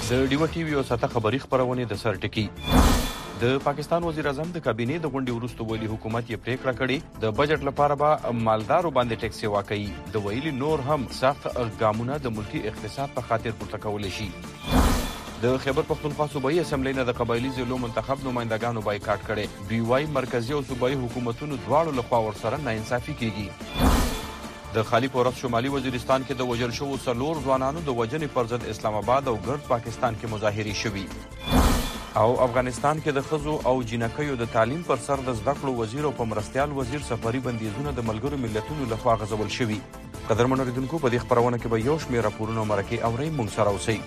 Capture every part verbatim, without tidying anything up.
د ډیوه ټي وي او ساته خبري خبرونه د سر ټکی د پاکستان وزیر اعظم د کابینې د غونډې وروسته ویلي حکومت یې پریکړه کړې د بجټ لپاره به مالدارو باندې ټیکس واقعي د ویلي نور هم سخت ګامونه د ملکی اقتصاد په خاطر پورته کول شي. د خیبر پختونخوا صوبایي اسمبلی نه د قبایلی ضلعو منتخب نمائندګانو بایکاټ کړي. دوی وايي مرکزی او صوبایي حکومتونو دواړو لخوا ورسره ناانصافي کیږي. د خالی پورس شمالي وزیرستان کې د وژل شوو څلور ځوانانو د وژنې پر ضد اسلام آباد او ګرد پاکستان کې مظاهرې شوي. او افغانستان کې د خزو او جنکیو د تعلیم پر سر د زده کړو وزیر او په مرستيال وزیر سفري بندیزونه د ملګرو ملتونو لخوا غځول شوي. قدرمن اوریدونکو په دې خبرونه کې به یو شمېر راپورونه مرکه اوري مونږ سره اوسئ.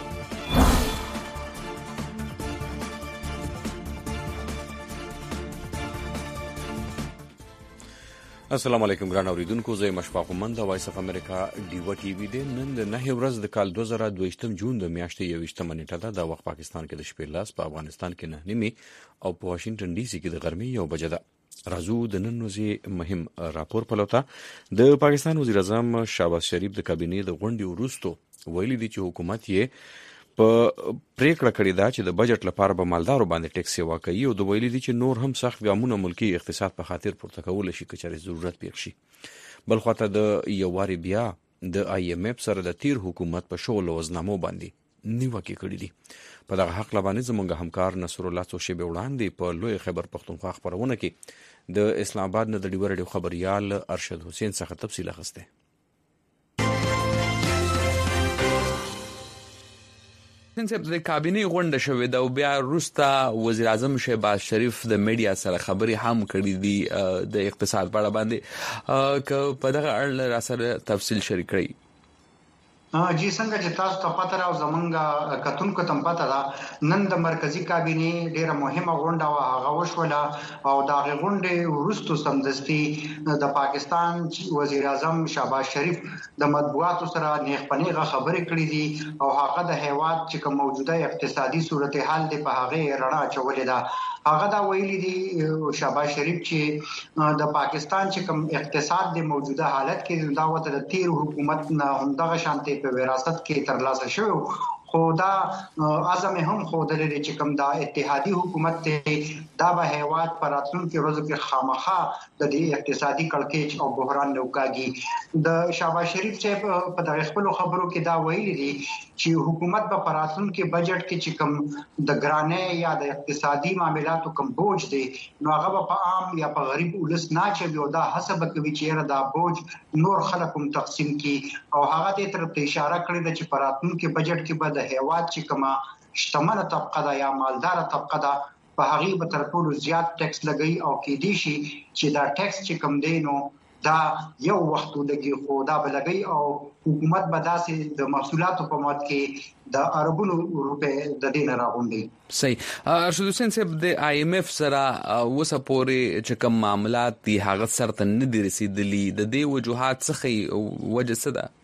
السلام علیکم ګران اوریدونکو، زه مشفاق مند د وایس اف امریکا ډیو ټي وی د نن د نه ورځ د کال دوه زره دوه جون د میاشتې یوویشتمه نیټه ده. د وخت پاکستان کې د شپې لاس، په افغانستان کې نه نیمه او په واشنگټن ډي سي کې د غرمې یو بجه ده. راځو د نن ورځې مهم راپور پلوته. د پاکستان وزیر اعظم شهباز شریف د کابینې د غونډې وروسته ویلي دي چې حکومت یې په پریکړه کړې ده چې د بجټ لپاره به مالدارو باندې ټیکس واقعي او د ویلي دي چې نور هم سخت ګامونه ملکی اقتصاد په خاطر پورته کول شي که چېرې ضرورت پیښ شي. بل خواته د یوواري بیا د آی ایم اف سره د تیر حکومت په شغل او وزنامو باندې نیوکې کړې دي. په دغه حق باندې زموږ همکار نصر الله څوشبه وړاندې په لوی خیبر پختونخوا خبرونه کې د اسلام آباد نه د ډیور ډیو خبريال ارشد حسین څخه تفصیل اخیسته. نن د کابینې غونډه شوې ده او بیا وروسته وزیر اعظم شهباز شریف د میډیا سره خبرې هم کړې دي د اقتصاد په اړه باندې. که په دغه اړه را سره تفصیل شریک کړئ. جی څنګه چې تاسو ته پته راو زمونږ کتونکو ته پته ده نن د مرکزی کابینې ډیره مهمه غونډه وا هغه وشوله او دا غونډه وروسته سمدستي د پاکستان وزیر اعظم شهباز شریف د مطبوعاتو سره نیغ پنیغه خبرې کړې دي او هغه د هیواد چې کوم موجوده اقتصادي صورتحال دی په هغه رڼا چولې ده. هغه دا ویلي دي شهباز شریف چې د پاکستان چې کوم اقتصاد دی موجوده حالت کې دا وته د تیر حکومت نه هم دغه شانتي په وراثت کې ترلاسه شوی، خو دا عزم هم خو د لري چې کوم دا اتحادي حکومت ته دا به هیواد پر راتلونکي ورځو کې خامخا د دې اقتصادي کړکېچ او بحران نوکاږي. د شهباز شریف چې په دغه خپل خبرو کې دا ویلي دي چې حکومت به پر راتلونکي بجټ کې چې کوم د ګرانې یا د اقتصادي معاملاتو کوم بوج دی نو هغه په عام یا په غریب ولس نه چوي او دا حسب کوي چې دا بوج نور خلک هم تقسیم کی او هغه دې طرف ته اشاره کړې ده چې پر راتلونکي بجټ کې به د هیواد چې کومه شتمنه طبقه ده یا مالدار طبقه ده په هغه به تر ټولو زیات ټیکس لګي او کې دي شي چې دا ټیکس چې کوم دی نو دا یو وخت لګي خو دا به لګي او حکومت به داسې د محصولاتو په مات کې د اربونو روپې د دین راغونډي. صحیح. ارشد حسین صاحب د آی ایم اف سره وسه پورې چې کوم معاملات دي هغه سره نه دي رسیدلي، د دې وجوهات څخه وجه څه ده؟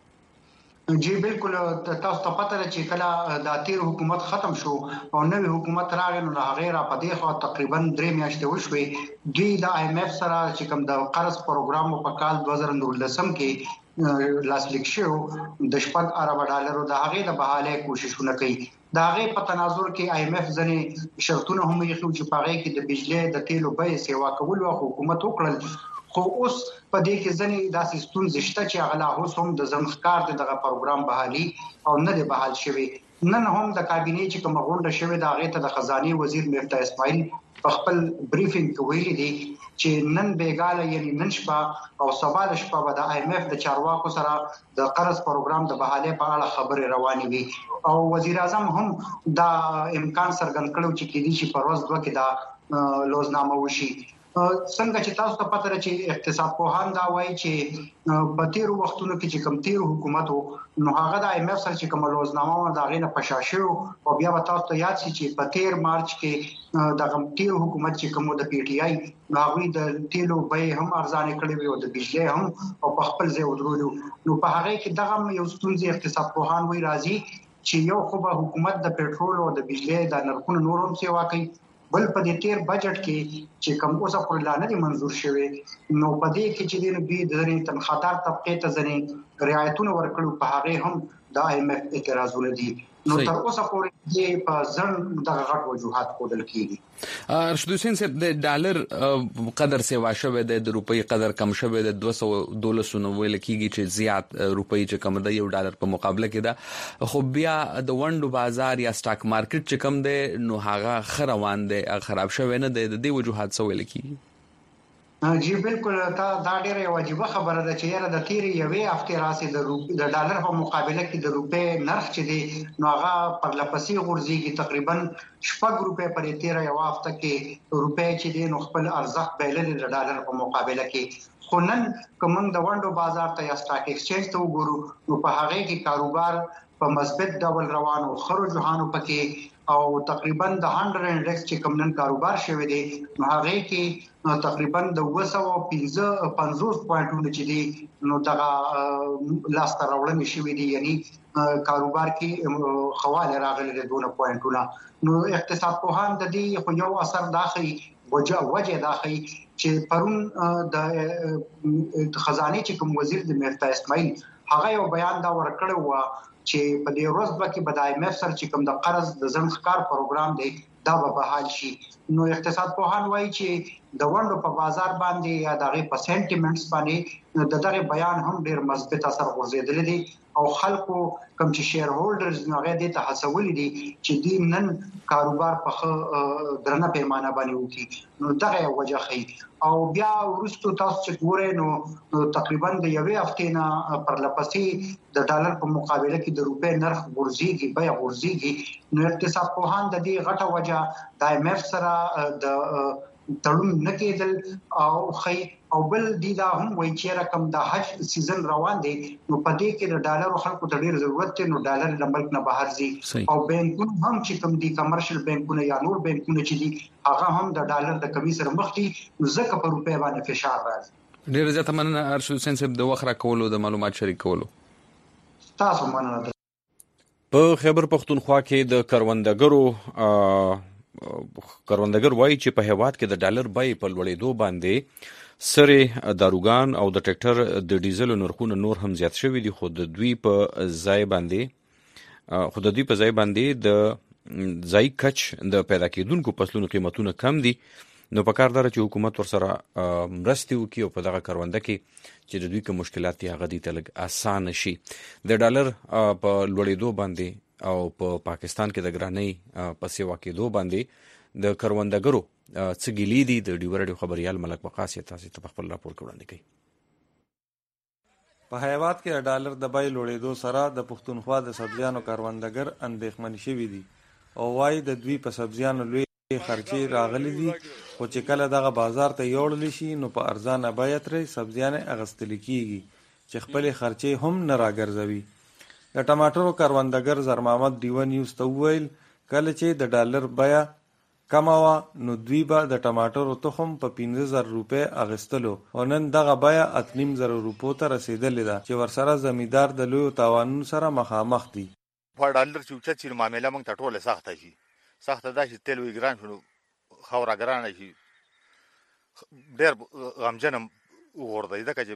جی بالکل تاسو ته پته ده چې کله د تیر حکومت ختم شو او نوې حکومت راغی نو هغه را پدې خو تقریبا درې میاشتې وشوي. دوی د آی ایم اف سره چې کوم د قرض پروګرام په کال دوه زره نولسم کې لاسلیک شو د شپږ ارب ډالرو د هغه د بحاله کوششونه کوي. دا هغه په تناظر کې آی ایم اف ځنې شرطونه هم یې خو چې پاره کې د بجلی د تیلو بیې سیوا کول او حکومت وکړل، خو اوس په دې کې ځنې داسې ستونزې شته چې هغه اوس هم د زمخکار دغه پروګرام بحالي او نه دی بحال شوی. نن هم د کابینې چې کوم غونډه شوې ده هغه ته د خزانه وزیر مفتاح اسماعیل په خپل بریفینګ کې ویلي دي چې نن بیګاله یعنی نن شپه او سبا شپه به د آی ایم اف د چارواکو سره د قرض پروګرام د بحاله په اړه خبرې روانې وي او وزیر اعظم هم دا امکان څرګند کړو چې کېدی شي په ورځ دوه کې دا لوزنامه وشي. څنګه چې تاسو ته پته لري چې اقتصاد پوهان دا وایي چې په تیر وختونو کې چې کوم تیر حکومت نو هغه د آی ایم اف سره چې کوم لوزنامه دا غینه پشاشو او بیا به تاسو ته یاد شي چې په تیر مارچ کې د تیر حکومت چې کوم د پی ټ آی هغه د تیلو بیې هم ارزانه کړې وي او د بجلی هم او په خپل ځای ودرولو نو په هغه کې دغه یو ستونزې اقتصاد پوهان وایي راځي چې یو خو به حکومت د پېټرول او د بجلی د نرخونو نور هم سیوا کوي، بل په دې تیر بجټ کې چې کوم اوسه پر لانه دي منزور شوی نو په دې کې چې د دوی د تنخوادار طبقه ته ځنې رعایتونه ورکړو په هغه هم د آی ایم اف اعتراضونه دي. نو تر اوسه پورې چې په ځن دغه غټ وجوهات ښودل کیږي. ارشد حسین صاحب د ډالر قدر سیوا شوی دی، د روپۍ قدر کم شوی دی، دوه سوه دولس نو ویل کیږي چې زیات روپۍ چې کم ده یو ډالر په مقابله کې ده، خو بیا د ونډو بازار یا سٹاک مارکیټ چې کم دی نو هغه ښه روان دی، خراب شوی نه دی. د دې وجوهات څه ویل کیږي؟ جی بالکل تا دا ډیره یو عجیب خبره ده چې یاره د تیرې یوې هفتې راسي د روپی د ډالر په مقابله کې د روپې نرخ چې دی نو هغه پر لپسې غورځيږي، تقریبا شپږ روپې پرې تیرې یو هفته کې روپې چې دی نو خپل ارزښت بایلل د ډالر په مقابله کې. خو نن کوم د ونډو بازار ته یا سٹاک ایکسچینج ته وګورو نو په هغه کې کاروبار په مثبت ډول روانو، خرو جهانو پکې او تقریبا د هندرد انډیکس چې کوم نن کاروبار شوی دی نو هغه کې تقریبا د دوه سوه پنځوس پوینټونه چې دي نو دغه لاسته راوړنې شوې دي، یعنی کاروبار کې خواله راغلي د دونه پوینټونه. نو اقتصاد پوهان د دې خو یو اثر داخلي وجه وجه داخلي چې پرون د خزانه چې کوم وزیر د مفتا اسماعیل هغه یو بیان دا ورکړی و چې په دې ورځ به کې د آی ایم ایف سره چې کوم د قرض د ځنډ پروګرام دی دا به بحال شي. نو اقتصاد پوهان وایي چې د ونډو په بازار باندې یا دغه په سنټیمنټس باندې د دغه بیان هم ډیر مثبت اثر غورځیدل دي او خلکو کوم چې شیر هولډرز نو هغه د تحسول دي چې د نن کاروبار په درنه پیمانه باندې وکړي. نو دغه وجه خي او بیا ورستو تاسو چې ګورئ نو تقریبا د یوې هفتې نه پر لپسې د ډالر په مقابله کې د روپې نرخ غورځيږي، بیا غورځيږي. نو اقتصاد پوهان د دې غټه وجه د آی ایم ایف سره د تړون نه کېدل او خي او بل دي دا هم وایي چې رقم د حج سیزن روان دی نو په دې کې د ډالر خلکو ته ډیر ضرورت دی، نو ډالر د ملک نه بهر ځي او بانکونه هم چې کوم دي کمرشل بانکونه یا نور بانکونه چې دي هغه هم د ډالر د کمی سره مخ دي، ځکه په روپیا باندې فشار راځي. ډیر زیات مننه ارشد حسین صاحب د وخت راکولو د معلومات شریکولو. تاسو مننه. په خیبر پختونخوا کې د کروندګرو کروندګر وایي چې په هیواد کې د ډالر بیې په لوړېدو باندې سره داروګان او د ټریکټر د ډیزل نرخونه نور هم زیات شوي دي، خو د دوی په ځای باندې خو د دوی په ځای باندې د ځای کچ د پیدا کېدونکو فصلونو قیمتونه کم دي. نو په کار دره چې حکومت ورسره مرستې وکړي او په دغه کرونده کې چې د دوی کوم مشکلات دي هغه دي ته لږ اسانه شي. د ډالر په لوړېدو باندې او په پاکستان کې د ګرانۍ په سیوا کېدو باندې د کروندګرو څه ګیلې دي د ډیو رادیو خبريال ملک وقاص تاسو ته خپل راپور وړاندې کوي. په هیواد کې د ډالر د بیې لوړېدو سره د پښتونخوا د سبزیانو کروندګر اندېښمن شوي دي او وايي د دوی په سبزیانو لوی خرچې راغلي دي، خو چې کله دغه بازار ته یوړل شي نو په ارزانه بیه ترې سبزیانې اغستل کیږي چې خپل خرچې هم نه راګرځوي. د ټماټرو کروندګر زر محمد ډیو نیوز ته وویل کله چې د ډالر بیه کمه وه نو دوی به د ټماټرو تخم په پنځه زره روپۍ اخیستلو او نن دغه بیه اته نیم زره روپو ته رسېدلې ده چې ورسره زمیندار د لویو تاوانونو سره مخامخ دي. په ډالر چې اوچت شي معامله موږ ته ټوله سخته شي، سخته دا چې تیل وي ګران شو، خاوره ګرانه شي، ډېر غمجن وغورځي ځکه چې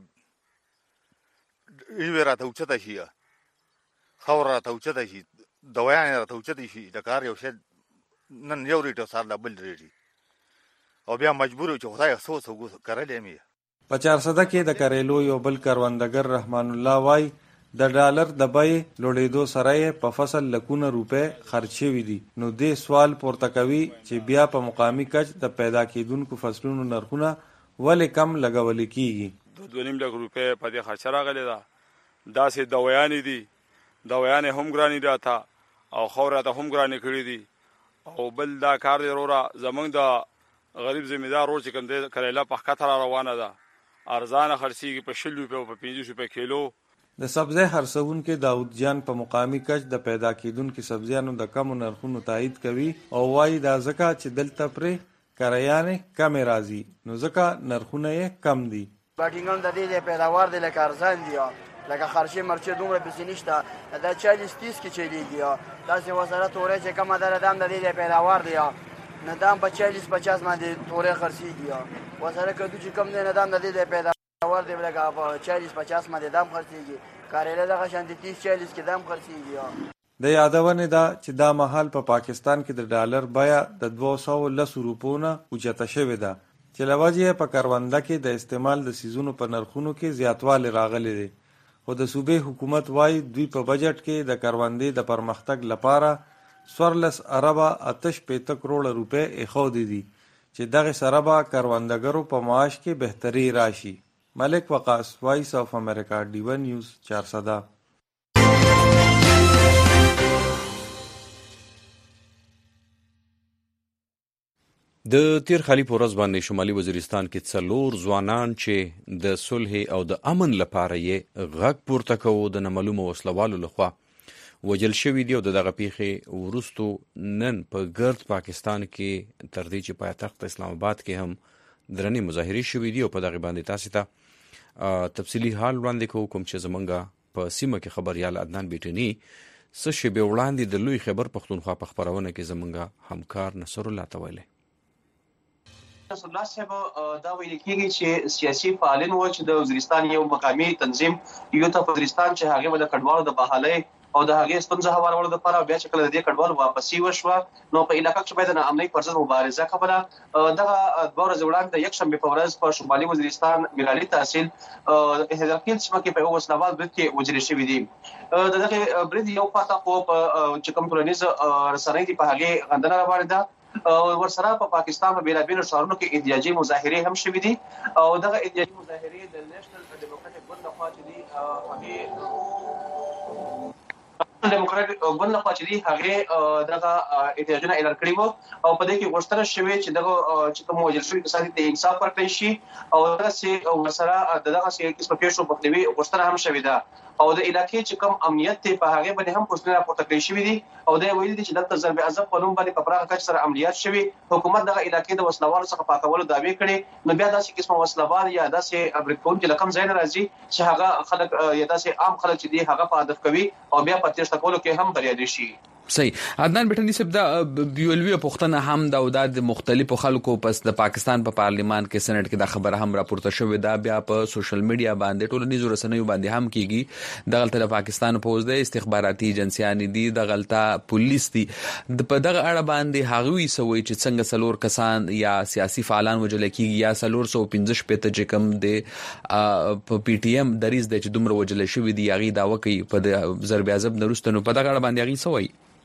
یوې راته اوچته شي، خاوره راته اوچته شي، دوایانې راته اوچتې شي، د کار یو شی نن یو ریټ او سهار د بل ریټ او بیا مجبور یو چې خدای څه وڅه کرلی یم. په چارسده کې د کریلو یو بل کروندګر رحمان الله وایي د ډالر د بیې لوړېدو سره یې په فصل لکونه روپۍ خرچ شوي دي. نو دې سوال پورته کوي چې بیا په مقامي کچ د پیدا کېدونکو فصلونو نرخونه ولې کم لګول کېږي. دوه نیم لک روپۍ په دې خرچه راغلې ده، داسې دوایانې دي، دوایانې هم ګرانې راته او خاوره ته هم ګرانې کړي دي. او بل دا کار دی وروره زمونږ د غریب زمیندار ورور چې کوم دی کریله په ښکته را روانه ده، ارزانه خرڅېږي په شل روپۍ او په پنځوس روپۍ کیلو. د سبزی خرڅونکي داود جان په مقامي کچ د پیدا کېدونکو سبزیانو د کمو نرخونو تایید کوي او وایي دا ځکه چې دلته پرې کرایانې کمې راځي نو ځکه نرخونه یې کم دي. باټینګم د دې د پیداوار د لکه ارزان دي، لکه خرچې مرچې دومره پسې نشته، دا چالیس تیس کې چلیږي، داسې ورسره تورې چې کمه ده دام د دې د پیداوار دی نه دام په چالیس پچاس باندې تورې خرڅېږي، ورسره کدو چې کم دی نه دام د دې د پیداوار دی لکه په چالیس پچاس باندې دام خرڅېږي، کاریله دغه شانتې تیس چالیس کې دام خرڅېږي. د یادونه ده چې دا مهال په پا پاکستان کې د ډالر بیا د دوه سوه لس روپو نه اوچته شوې ده چې له وجې په کرونده کې د استعمال د سیزونو په نرخونو کې زیاتوالی راغلی دی. خو د صوبې حکومت وایي دوی په بجټ کې د کروندې د پرمختګ لپاره څوارلس اربه اته شپېته کروړه روپۍ ایښودې دي چې دغه سره به کروندګرو په معاش کې بهتري راشي. ملک وقاص، وایس اف امریکا، ډیوه نیوز، چارسده. د تیر خالی په ورځ باندې شمالي وزیرستان کې څلور ځوانان چې د صلح او د امن لپاره یې غږ پورته کوو د نامعلومو وسلوالو لخوا وجل شوي دي او د دغه پیښې وروستو نن په ګرد پاکستان کې تر دې چې پایتخت اسلام آباد کې هم درنې مظاهرې شوي دي او په دغه باندې تاسو ته تفصیلي حال وړاندې کوو. کوم چې زمونږ په سیمه کې خبریال عدنان بیټني څه شیبې وړاندې د لوی خیبر پښتونخوا په خپرونه کې زمونږ همکار نصر الله ته ویلي. نصر الله صاحب دا ویل کېږي چې سیاسي فعالین و چې د وزیرستان یو مقامي تنظیم یو ته وزیرستان چې هغه ول کډوالو د بحالۍ او د هغه ستونزه هوارولو لپاره بیا چې کله د دې کډوالو واپسی وشوه نو په علاقې کې باید د امنیت پر ضد مبارزه کوله. دغه دوه ورځې وړاندې د یک شنبه په ورځ په شمالي وزیرستان ملالي تحصیل هدرخیل سیمه کې په وسلوال برید کې وجل شوی دي. د دغه برید یو پاته خو په چې کوم ټولنیز رسنۍ دي په هغه غندنه روانه ده او ورسره په پاکستان په بیلابیلو ښارونو کې احتجاجي مظاهرې هم شوې دي او دغه احتجاجي مظاهرې د نېشنل ډیموکراټک ګوند لخوا چې دي هغه ډیموکراټک ګوند لخوا چې دي هغه دغه احتجاجونه اعلان کړي وو او په دې کې غوښتنه شوې چې دغه چې کوم وجل شوی کسان دي انصاف ورکړي شي او دغه ورسره دغه څه کیسه پیښو مخنیوي غوښتنه هم شوې ده او د علاقې چې کوم امنیت ته په هغه باندې هم پوښتنه راپورته کړې شوې دي او دا ویل دي چې دلته ضرب عذاب په نوم باندې په پراخه کچه سره عملیات شوي. حکومت دغه علاقې د وسلوالو څخه پاکولو دعوی کړي نو بیا داسې قسمه وسلوال یا داسې ابریکون چې لکم ځای راځي چې هغه خلک یا داسې عام خلک چې دي هغه په هدف کوي او بیا په تیښته کولو کې هم بریالي شي. صحیح. عدنان بیٹنی صاحب دا بیولوی پوښتنه هم دا د مختلفو خلکو پس د پاکستان په پا پارلیمان کې سېنات کې دا خبره هم راپورته شوې ده بیا په سوشل میډیا باندې ټولنیزو رسنیو باندې هم کیږي دغلته د پاکستان پوز د استخباراتي ایجنسیان دي دغلته پولیس دي په دغه اړه باندې هغوی سوي چې څنګه سلور کسان یا سیاسي فعالان وجل کیږي یا سلور سو پنځه شپږ چې کم د په پی ټی ایم دریز د چې دومره وجل شوې دي هغه دا وکي په ضرب عذاب نرستنو په دغه اړه باندې هغه سوي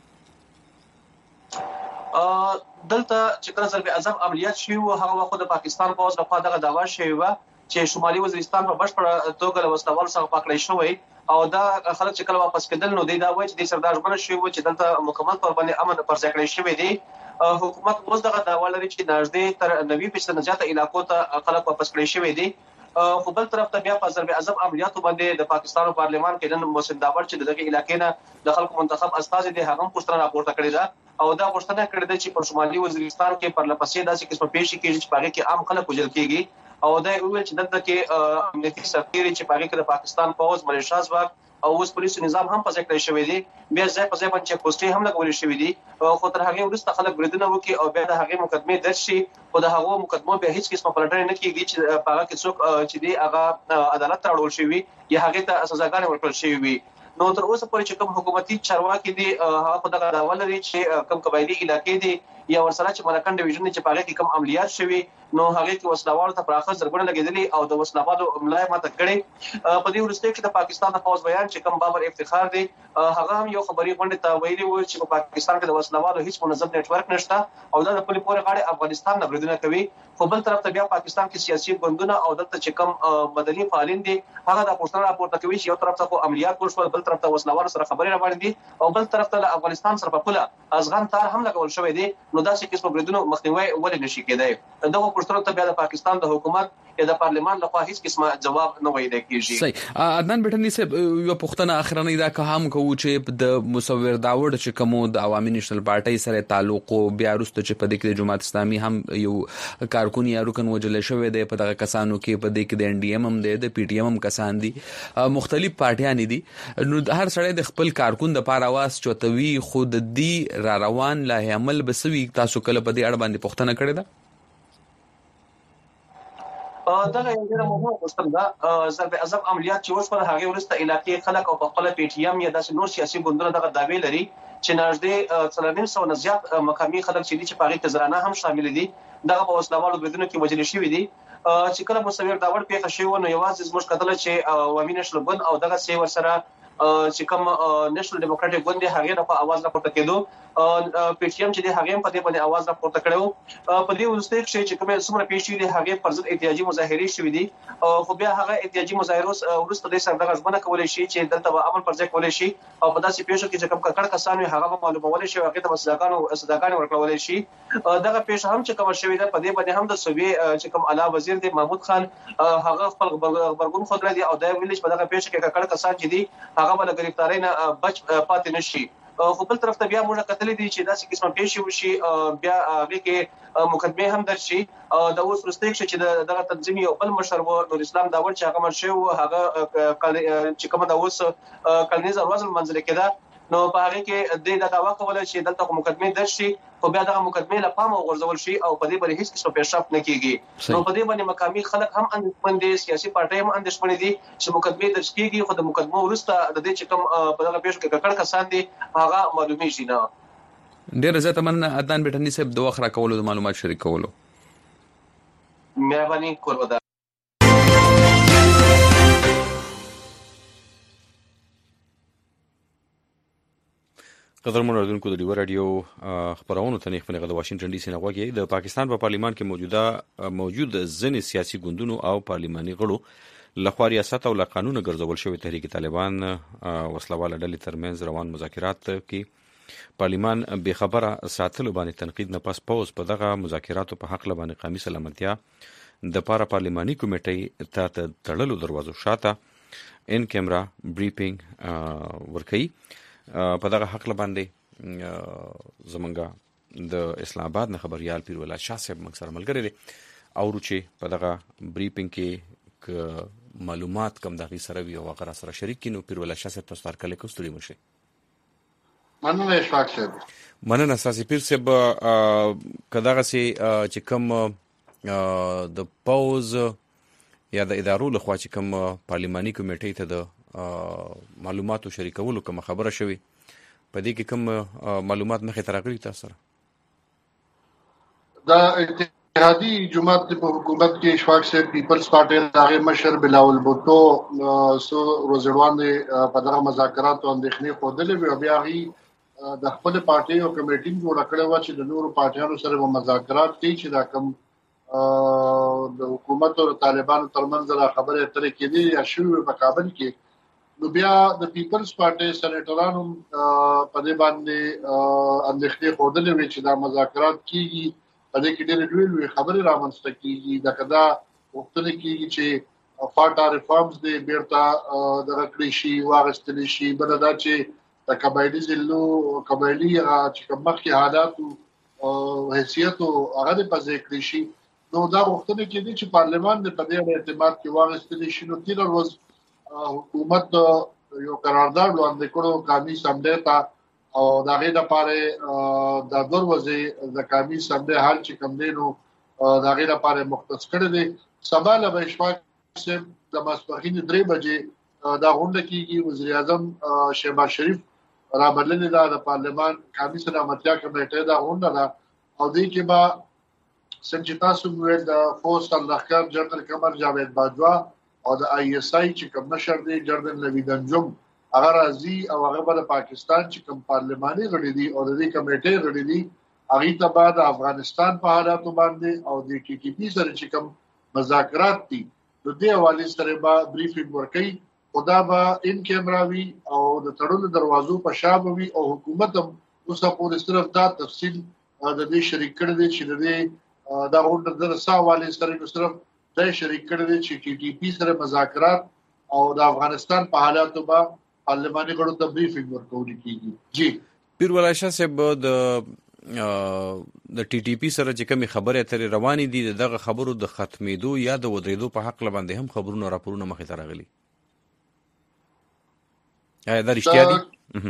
دلته چې کله ضرب عذاب عملیات شي او هغه وخت د پاکستان پوز لخوا دغه داوا شوی و چې شمالي وزیرستان په بشپړه توګه له وسلوال څخه پکړی شوی او دا خلک چې کله واپس کېدل نو دی دا وایي چې د سردار ژمنه شوی و چې دلته مکمل تور باندې امن پر ځای کړی شوی دی. حکومت اوس دغه داوا لري چې نږدې تر نوي فیصد زیاته علاقو ته خلک واپس کړی شوی دی. خو بل طرف ته بیا په ضرب عذاب عملیاتو باندې د پاکستان پارلیمان کې نن محسن داور چې دغه علاقې نه د خلکو منتخب استازي دي هغه پوښتنه راپورته کړې ده او دا پوښتنه کړې ده چې په شمالي وزیرستان کې پر لپسې داسې قسمه پیښې کېږي چې پاره کې عام خلک وژل کېږي او دا ویل چې دلته کې امنیتي سرتیري چې پاره کې د پاکستان پوز ملیشیا ځواک او اوس پولیسو نظام هم په ځای کړی شوی دی بیا ځای په ځای باندې پوسټي هم لګولې شوې دي خو تر هغه وروسته خلک بریدونه وکړي او بیا د هغه مقدمه درج شي خو د هغه مقدمه به هیڅ قسمه پلټنه نه کیږي چې په هغه کې څوک چې دی هغه عدالت ته اړول شوی یا هغه ته سزاګانې ورکړل شوی وي. نو تر اوسه پورې چې کوم حکومتي چارواکي دي هغه په دغه ډول لري چې کوم قبایلی علاقې دي یا ورسره چې ملکن ډیویژن چې په هغه کې کوم عملیات شوي نو هغه کې وسلوالو ته پراخه زرګونه لګیدلي او د وسلوالو ملای ماته کړي. په دې ورسته کې د پاکستان د فوج بیان چې کوم بابر افتخار دی هغه هم یو خبري غونډه ته ویلي و چې په پاکستان کې د وسلوالو هیڅ منظم نت ورک نشته او دا د پلي پورې غاړه افغانستان نه بریدونه کوي. خو بل طرف ته بیا پاکستان کې سیاسي ګوندونه او دلته چې کوم مدني فعالین دي هغه د پښتون راپورته کوي چې یو طرف ته عملیات وشول بل طرف ته وسلوالو سره خبري روانې دي او بل طرف ته افغانستان سره په پوله ازغان تار هم لګول شوی دی نو داسې قسم بریدونه مخنیوي ولې نشي کېدای. دغه پښتون ته بیا د پاکستان د حکومت یا د پارلیمان لخوا هیڅ قسمه جواب نه ویل کېږي. صحیح. عدنان بیٹنی صاحب یو پښتنه اخرنۍ دا که هم کوو چې د مصور داوود چې کوم د عوامي نېشنل پارټي سره تعلق بیا وروسته چې په دې کې د جماعت اسلامي هم یو کارکون یا رکن وجل شوی دی په دغه کسانو کې په دې کې د ان ډي ایم هم دی د پی ټی ایم هم کسان دي مختلف پارټیان دي نو هر سړی د خپل کارکون د پاره واس چوتوي خود دی را روان لا عمل بسوي تاسو کله په دې اړه باندې پښتنه کړې ده؟ دغه یو ډېره مهمه پوښتنه ده. ضرب اعظم عملیات چې وشول هغې وروسته علاقې خلک او په خپله پی ټي ایم یا داسې نور سیاسي ګوندونه دغه دعوې لري چې نږدې څلور نیم سوه نه زیات مقامي خلک چې دي چې په هغې کې زنانه هم شامل دي دغه په وسله والو بریدونو کې وژل شوي دي. چې کله مصور داوړ پیښه شوې وه نو یوازې زموږ کتله چې عوامي نېشنل ګوند او دغسې ورسره چې کوم نېشنل ډیموکراټیک ګوند دی هغې لخوا اواز راپورته کېدو. پی ټي ایم چې دی هغې هم په دې باندې اواز راپورته کړی و. په دې وروستیو کښې چې کومې څومره پیښې شوي دي هغې پر ضد احتجاجي مظاهرې شوي دي خو بیا هغه احتجاجي مظاهرو وروسته دوی سره دغه ژمنه کولی شي چې دلته به امن پر ځای کولی شي او په داسې پیښو کې چې کوم ککړ کسان وي هغه به معلومولی شي او هغې ته به سزاګانو سزاګانې ورکړولی شي. دغه پیښه هم چې کومه شوې ده په دې باندې هم د صوبې چې کوم اعلی وزیر دی محمود خان هغه خپل غبرګون ښودلی دی او دا یې ویلي چې په دغه پیښه کې ککړ کسان چې دي هغه به له ګرفتارۍ نه بچ پاتې نه شي. خو بل طرف ته بیا موږ کتلی دي چې داسې قسمه پیښې وشي بیا هغې کې مقدمې هم درج شي. د اوس وروستۍ کښې چې دغه تنظیم یو بل مشر و نور اسلام داوړ چې هغه مړ شوی و هغه چې کومه د اوس کلنیزه ورځ لمانځل کېده نو په هغې کې دوی دا دعوه کوله چې دلته خو مقدمې درج شي خو بیا دغه مقدمې له پامه وغورځول شي او په دې باندې هېڅ قسمه پیشرفت نه کېږي. نو په دې باندې مقامي خلک هم اندېښمن دي سیاسي پارټۍ هم اندېښمنې دي چې مقدمې درج کېږي خو د مقدمو وروسته د دې چې کوم په دغه پیښو کې ککړ کسان دي هغه معلومېږي نه. ډېره زیاته مننه عدنان بیټني صاحب د وخت راکولو د معلومات شریکولو. مهرباني کوربه ده. قدرمن اوریدونکو د ډیو رادیو خبرونو ته نه خپل د واشنگټن ډي سي نه غوږی د پاکستان په پارلیمان کې موجوده موجود ځینې سیاسي ګوندونو او پارلیماني غړو لخوا ریاست او له قانون ګرځول شوی تحریک طالبان وسلواله ډلې ترمنځ روان مذاکرات کې پارلیمان به خبره ساتلو باندې تنقید نه پس پوز په دغه مذاکراتو په حق لبانې قومي سلامتیا د پاره پارلیماني کمیټې ته تړلو دروازو شاته ان کیمرا بریفینګ ورکړي. په دغه حق باندې زمونږ د اسلام آباد نه خبريال پیر ولا شاه صاحب موږ سره ملګری دي او چې په دغه بریفینګ کې معلومات کم دغه سره وی او هغه سره شریک کینو پیر ولا شاه صاحب تاسو کله کوستړي مشه. مننه اشفاق صاحب. مننه اساسي پیر صاحب کداغه سي چې کوم د پاوز یا د ادارو لخوا چې کوم پارلیماني کمیټې ته د معلوماتو شریکولو کوم خبره شوی په دې کې کوم معلومات مخې ته راغلي تاسو سره؟ دا اتحادی جماعت په حکومت کې اشفاق صاحب پیپلز پارټي دغه مشر بلاول بوټو سو روزروان په دغه مذاکرات او اندېښنې خوده لوي بیا غي د خپل پارټي او کمیټې جوړ کړو چې د نورو پارټیانو سره مذاکرات کوي چې دا کوم د حکومت او طالبانو ترمنځ د خبرې اترې کې دي یا شوی په کابل کې نو بیا د پیپلز پارټي سېنیټرانو په دې باندې اندېښنې خوده لوي چې دا مذاکرات کیږي په دې کې ډېرې لوی خبرې رامنځته کیږي دا کدا وختونه کیږي چې فاټا ریفارمز دې بیرته د رکړې شي واغستل شي بل دا چې د قبایلی ضلعو قبایلی چې کوم مخکې حالات او حیثیت او هغه د پځې کړی شي نو دا وختونه کې دي چې پارلمان د په دې اعتماد کې واغستل شي نو تیر ورځ حکومت یو قرارداد وړاندې کړو قومي اسمبلی ته او دا غي د پاره د دروازې د قومي اسمبلی حال چې کوم دی نو دا غي د پاره مختص کړی دی سبا له اشفاق صاحب د ماسپخین درې بجې دا غونډه کیږي وزیر اعظم شهباز شریف را بللې ده د پارلمان قومي سلامتیا کمیټې دا غونډه ده او دې کې با سنجیتا سومویل د فورس لخر جنرال قمر جاوید باجوا او د آی ایس آی چې کوم نشر دی جردن لویدنجم هغه راځي او هغه به د پاکستان چې کوم پارلماني غړي دي او د دې کمیټې غړي دي هغه ته بعد افغانستان په حالاتو باندې او د ټي ټي پی سره چې کوم مذاکرات دي د دې حواله سره به بریفینګ ورکړي خدا به ان کیمراوي او د تړلو دروازو په شابه وي او حکومت هم اوس په صرف دا تفصیل د دې شریک کړي دي چې د دې دا غونډه د رساوالي سره نو صرف د شریک کړي دي چې ټي ټي پی سره مذاکرات او د افغانستان په حالاتو باندې پارلماني غړو ته بریفینګ ورکول کیږي. جی پیر ولا شاه صاحب د د ټي ټي پی سره چې کوم خبره اترې روانې دي دغه خبرو د ختمېدو یا د ودرېدو په حق لباندې هم خبرونه راپورونه مخې ته راغلي. ایا دا رښتیا دي؟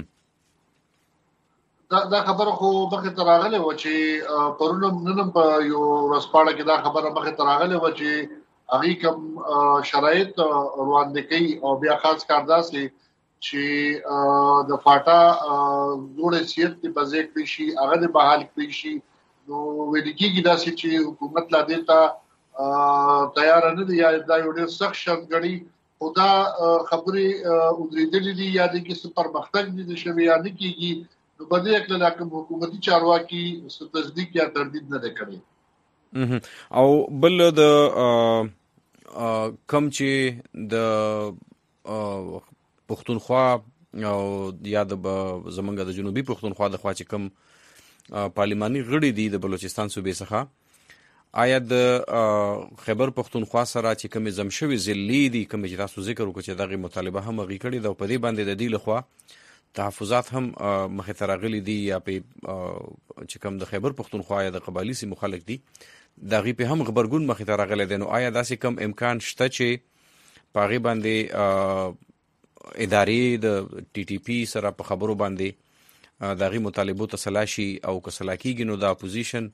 دا دا خبره خو مخې ته راغلې و چې پرونم نن په یو ورځپاڼه کې دا خبره مخې ته راغلې و چې هغه کوم شرایط وړاندې کوي او بیا خاص کار داسې چې د فاټا جوړ سیاست په ځای کې شي هغه د بحال کړی شي نو ویل کېږي داسې چې حکومت لا دیتا تیار نه دی یا دا یو ډېر سخت شرط غړي خدا خبرې ودرېدلې دي یا د کې پر مختګ دي شوی یا نه کېږي نو په دې کې لکه حکومتي چارواکي تصدیق یا تردید نه کوي او بل د کم چې د پښتونخوا او یا د زمونږ د جنوبي پښتونخوا د خوا چې کم پارلماني غړي دي د بلوچستان صوبې څخه آیا د خیبر پښتونخوا سره چې کوم زمشوي ضلعي دي کوم چې تاسو ذکر وکړو چې دغه مطالبه هم غي کړی دا په دې باندې د دې لخوا تحفظات هم مخې ته راغلي دي یا په چې کوم د خیبر پښتونخوا یا د قبایلی سیمو خلک دي دغه په هم خبرګون مخې ته راغلي دي نو آیا داسې کم امکان شته چې پاغي باندې ادارې د ټي ټي پی سره په خبرو باندې دغه مطالبو ته سلاشي او کسلاکیږي نو د اپوزیشن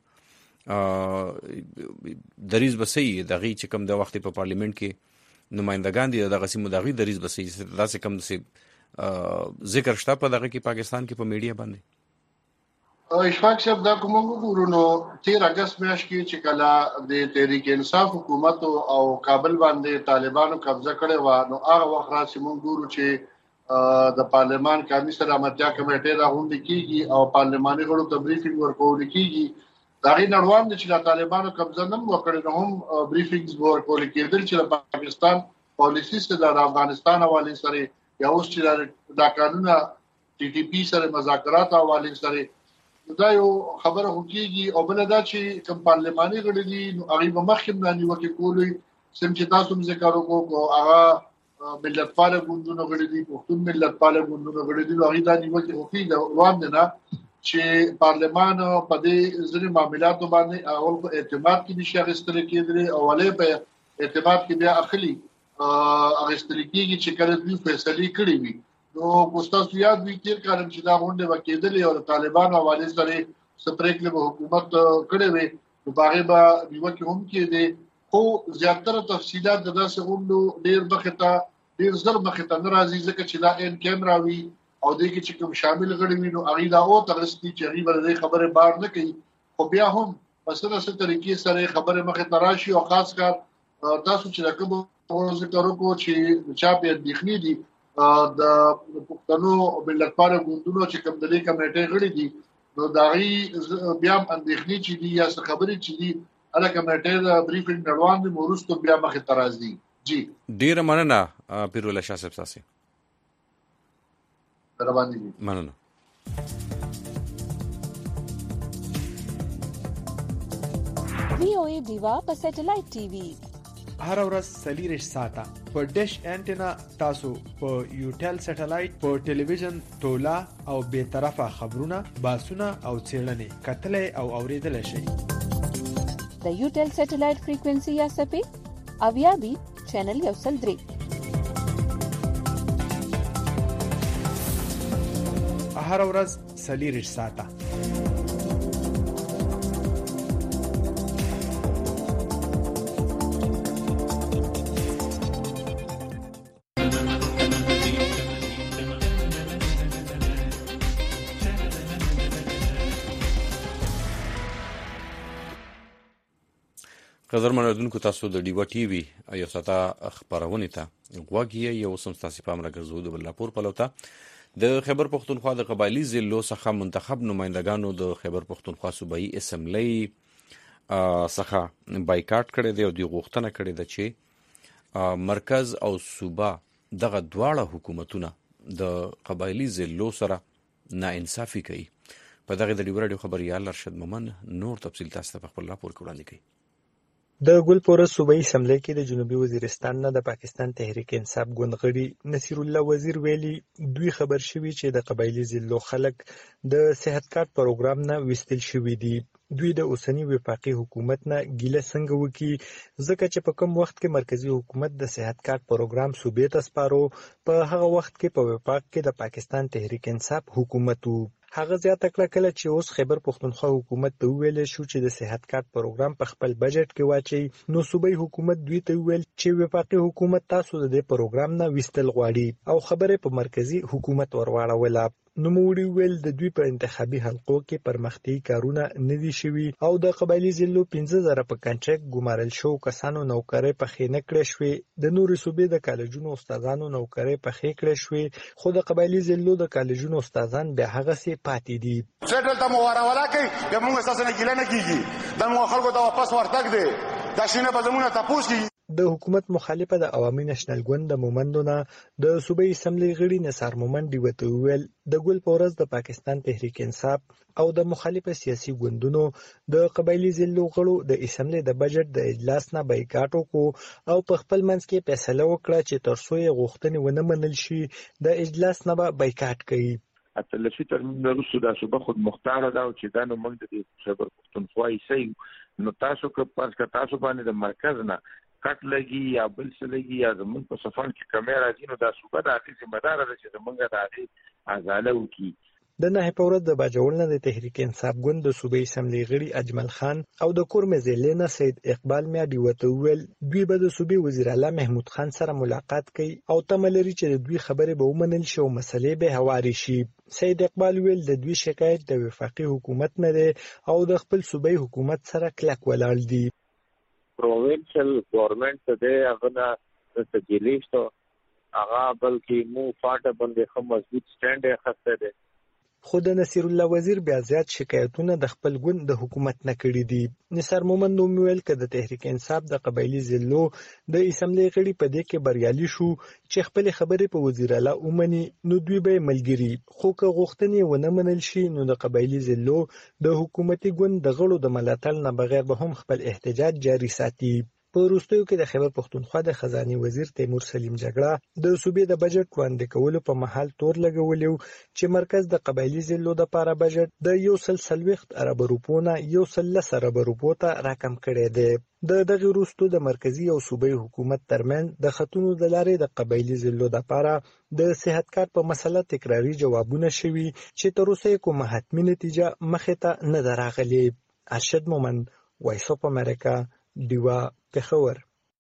دریز بسې دغه چې کوم د وخت په پارلیمنت کې نمائندگان دي دغه سیمو دغه دریز بسې داسې کم څه ذکر شته په دغه کې پاکستان کې په میډیا باندې اشفاق صاحب دا کوم وګورو نو تیر اگست میاشت کې چې کله د تحریک انصاف حکومت او کابل باندې طالبانو قبضه کړې و نو هغه وخت را سیمون ګورو چې د پارلمان قومي سلامتیا کمیټې راغونډه کیږي او پارلماني غړو ته بریفینګ ورکول کیږي دا غي نړوان دي چې د طالبانو قبضه نم وکړي نو هم بریفینګز ورکول کېدل چې د پاکستان پالیسی سره د افغانستان حواله سره یا اوس چې دا قانون ټي ټي پی سره مذاکرات حواله سره دا یو خبره هوکیږي او بل دا چې کوم پارلماني غړي دي نو هغه به مخکې باندې وکړي کولای سم چې تاسو هم ذکر وکړو هغه ملت پاله ګوندونو غړي دي پښتون ملت پاله ګوندونو غړي دي هغه دا نیول هوکي دا روان دي نه چې پارلمان په دې ځینې معاملاتو باندې اول اعتماد کې نشي غوښتل کېدل او ولې په اعتماد کې بیا اخلي غوښتل کېږي چې کله دوی فیصله کړې وي نو کوستاسو یاد وی تیر کارم چې دا غونډه وکیدلې او طالبان حواله سره سپریکل به حکومت کړي وي نو باغې به نیو کې هم کې دي خو زیاتره تفصيلات د داسې غونډو ډیر مخته ډیر زر مخته ناراضي ځکه چې دا ان کیمرا وی او د کې چې کوم شامل غړي وي نو هغه دا او ترستي چې هغه ورته خبره بار نه کوي خو بیا هم په څه څه طریقې سره خبره مخته راشي او خاص کار تاسو چې کوم ذکر وکړو چې چا په دښنی دي د پښتنو ملت پاله ګوندونو چې کوم د لیک کمیټې غړي دي نو داغي بیا اندېخني چې دي یا څه خبرې چې دي اله کمیټې د بریفینګ نړوان دي مورستو بیا مخې تراز دي جی ډیر مننه پیرول شاه صاحب تاسو رواني مننه وی او ای دیوا په سټلایټ ټي وي هر ورځ سلیریش ساته په ډیش انټینا تاسو په یوټل سټلایټ په ټلویزیون تولا او به طرفه خبرونه باسونه او څېړنې کتلې او اوریدل شي د یوټل سټلایټ فریکوئنسي یا سپی اویا بي چینل یو سل درې هر ورځ سلیریش ساته قدر منردونکو تاسو د ډیوا ټي وي یو ساته خبرونه ته غوږی یو سم تاسو په امر ګرځو د بلپور پلوته د خیبر پښتونخوا د قبایلی ضلعو څخه منتخب نمائندگانو د خیبر پښتونخوا صوبایي اسمبلی څخه بایکاټ کړی دی او د غوښتنه کړې ده چې مرکز او صوبه دغه دواړه حکومتونه د قبایلی ضلعو سره ناانصافي کوي په دغه د ډیوا رادیو خبريال ارشد مومن نور تفصیل تاسو په خپل راپور کې وړاندې کوي د ګلپوره صوبایي اسمبلی کې د جنوبي وزیرستان نه د پاکستان تحریک انصاف ګوند غړي نصیر الله وزیر ویلي دوی خبر شوي چې د قبایلی ضلعو خلک د صحت کارت پروګرام نه وستل شوي دي دوی د اوسنی وفاقي حکومت نه ګیله څنګه وکړي، ځکه چې په کوم وخت کې مرکزی حکومت د صحت کارت پروګرام صوبې ته سپارو، په هغه وخت کې په وفاق کې د پاکستان تحریک انصاف حکومت وو. هغه زیاته کړه کله چې اوس خیبر پښتونخوا حکومت ته وویل شو چې د صحت کارت پروګرام په خپل بجټ کې واچي، نو صوبایي حکومت دوی ته وویل چې وفاقي حکومت تاسو د دې پروګرام نه ویستل غواړي او خبره په مرکزی حکومت ورواړوله. نوموړي ویل د دوی په انتخابي حلقو کې پرمختي کارونه نه دي شوي او د قبایلي ضلعو پنځه زره په کنټرکټ ګمارل شو کسانو نوکرۍ پخې نه کړې شوې. د نورې صوبې د کالجونو استادانو نوکرۍ پخې کړې شوې، خو د قبایلي ضلعو د کالجونو استادان بیا هغسې پاتې دي. سټل ته مو وراولا کوي، بیا موږ ستاسو نه ګیله نه کېږي، دا موږ خلکو ته واپس ورتګ دی، دا شي نه به زموږ نه تپوس کېږي. د حکومت مخالفه د عوامي نېشنل ګوند د مومندو نه د صوبایي اسمبلی غړي نثار مومند ډیوه ته وویل د ګل په ورځ د پاکستان تحریک انصاف او د مخالفه سیاسي ګوندونو د قبایلي ضلعو غړو د اسمبلی د بجټ د اجلاس نه بایکاټ وکړو او په خپل منځ کې فیصله وکړه چې تر څو یې غوښتنې ونه منل شي د اجلاس نه به بایکاټ کوي. اتلسي ترمیم وروسته دا صوبه خود مختاره ده او چې دا نو موږ د خیبر پښتونخوا یې نو تاسو که پرس که تاسو باندې د مرکز نه کټ لګي یا بل څه لګي یا زمونږ په سفر کې کمې راځي، نو دا صوبه د هغې ذمه داره ده چې زمونږ د هغې ازاله وکړي. د نهې په ورځ د باجوړ نه د تحریک انصاف ګوند د صوبایي اسمبلی غړي اجمل خان او د کورمې ضلع نه سید اقبال میا ډیوه ته وویل دوی به د صوبې وزیر اعلی محمود خان سره ملاقات کوي او تمه لري چې د دوی خبرې به ومنل شي او مسلې به هوارې شي. سید اقبال ویل د دوی شکایت د وفاقي حکومت نه دی او د خپل صوبایي حکومت سره کلک ولاړ دي. پرووینشل گورنمنٹ ته دی هغه نه تسجیلیشتو هغه بلکې مو فاټه باندې خو مضبوط سټینډ یې اخیستی دی. خو د نصیر الله وزیر بیا زیات شکایتونه د خپل ګوند د حکومت نه کړي دي. نثار مومند وویل که د تحریک انصاف د قبایلي ضلعو د اسمبلی غړي په دې کې بریالي شو چې خپلې خبرې په وزیر اعلی ومني نو دوی به یې ملګري، خو که غوښتنې ونه منل شي نو د قبایلي ضلعو د حکومتي ګوند د غړو د ملاتړ نه بغیر به هم خپل احتجاج جاري ساتي. په وروستیو کې د خیبر پښتونخوا د خزانې وزیر تیمور سلیم جګړه د صوبې د بجټ وړاندې کولو په مهال تور لګولی و چې مرکز د قبایلي ضلعو دپاره بجټ د یو سل څلوېښت اربه روپو نه یو سل لس اربه روپو ته راکم کړی دی. د دغې وروستو د مرکزي او صوبایي حکومت ترمنځ د خطونو د لارې د قبایلي ضلعو دپاره د صحت کارت په مسله تکراري جوابونه شوي چې تر اوسه یې کومه حتمي نتیجه مخې ته نه ده راغلې. ارشد مومند، وایس اف امریکا، ډیوه، پېښور.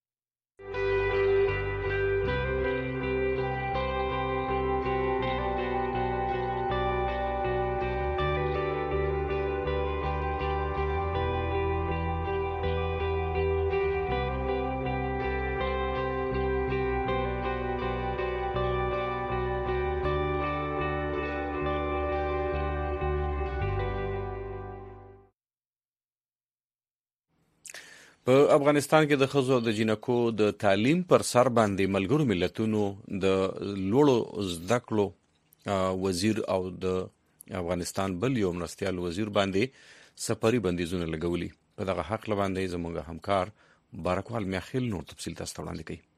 په افغانستان کې د ښځو د جنکو د تعلیم پر سر باندې ملګرو ملتونو د لوړو زده کړو وزیر او د افغانستان بل یو مرستیال وزیر باندې سفري بندیزونه لګولي. په دغه حق باندې زموږ همکار بارکوال میاخیل نور تفصیل تاسو ته وړاندې کوي.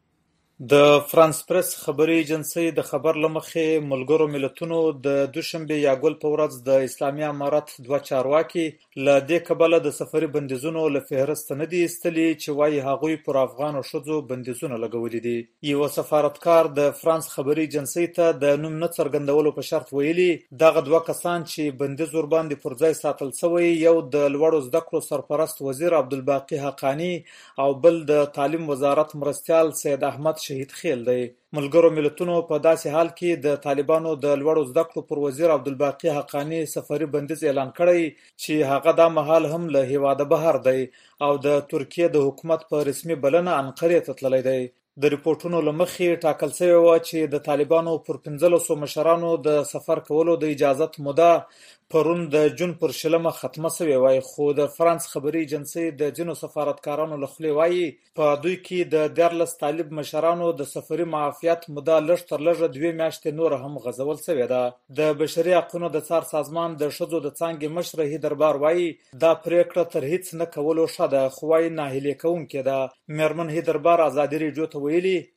د فرانس پریس خبري ایجنسی د خبر لمخې ملګرو ملتونو د دوشنبه یا ګل په ورځ د اسلامي امارت دوه چارواکي له دې کبله د سفري بندیزونو له فهرست نه دي ایستلي چې وایي هغوی پر افغان ښځو بندیزونه لګولي دي. یو سفارتکار د فرانس خبري ایجنسی ته د نوم نه څرګندولو په شرط ویلي دغه دوه کسان چې بندیز ورباندې پر ځای ساتل شوی یو د لوړو زده کړو سرپرست وزیر عبدالباقي حقانی او بل د تعلیم وزارت مرستیال سید احمد شهید خیل دی. ملګرو ملتونو په داسې حال کې د طالبانو د لوړو زده کړو پر وزیر عبدالباقي حقانی سفري بندیز اعلان کړی چې هغه دا مهال هم له هیواده بهر دی او د ترکیه د حکومت په رسمي بلنه انقرې ته تللی دی. د ریپورتونو له مخې ټاکل شوی و چې د طالبانو پر پنځلسو مشرانو د سفر کولو د اجازت موده پرون د جون پر شلمه ختمه شوې وای، خو د فرانس خبري ایجنسی د ځینو سفارتکارانو له خولې وایي په دوی کې د دیارلس طالب مشرانو د سفري معافیت موده لږ تر لږه دوې میاشتې نور هم غځول شوې ده. د بشري حقونو د څار سازمان د ښځو د څانګې مشره هیدربار وایي دا پریکړه تر هیڅ نه کولو ښه ده، خو وایي ناهیلي کوونکې ده. میرمن هیدربار ازادي راډیو ته ویلي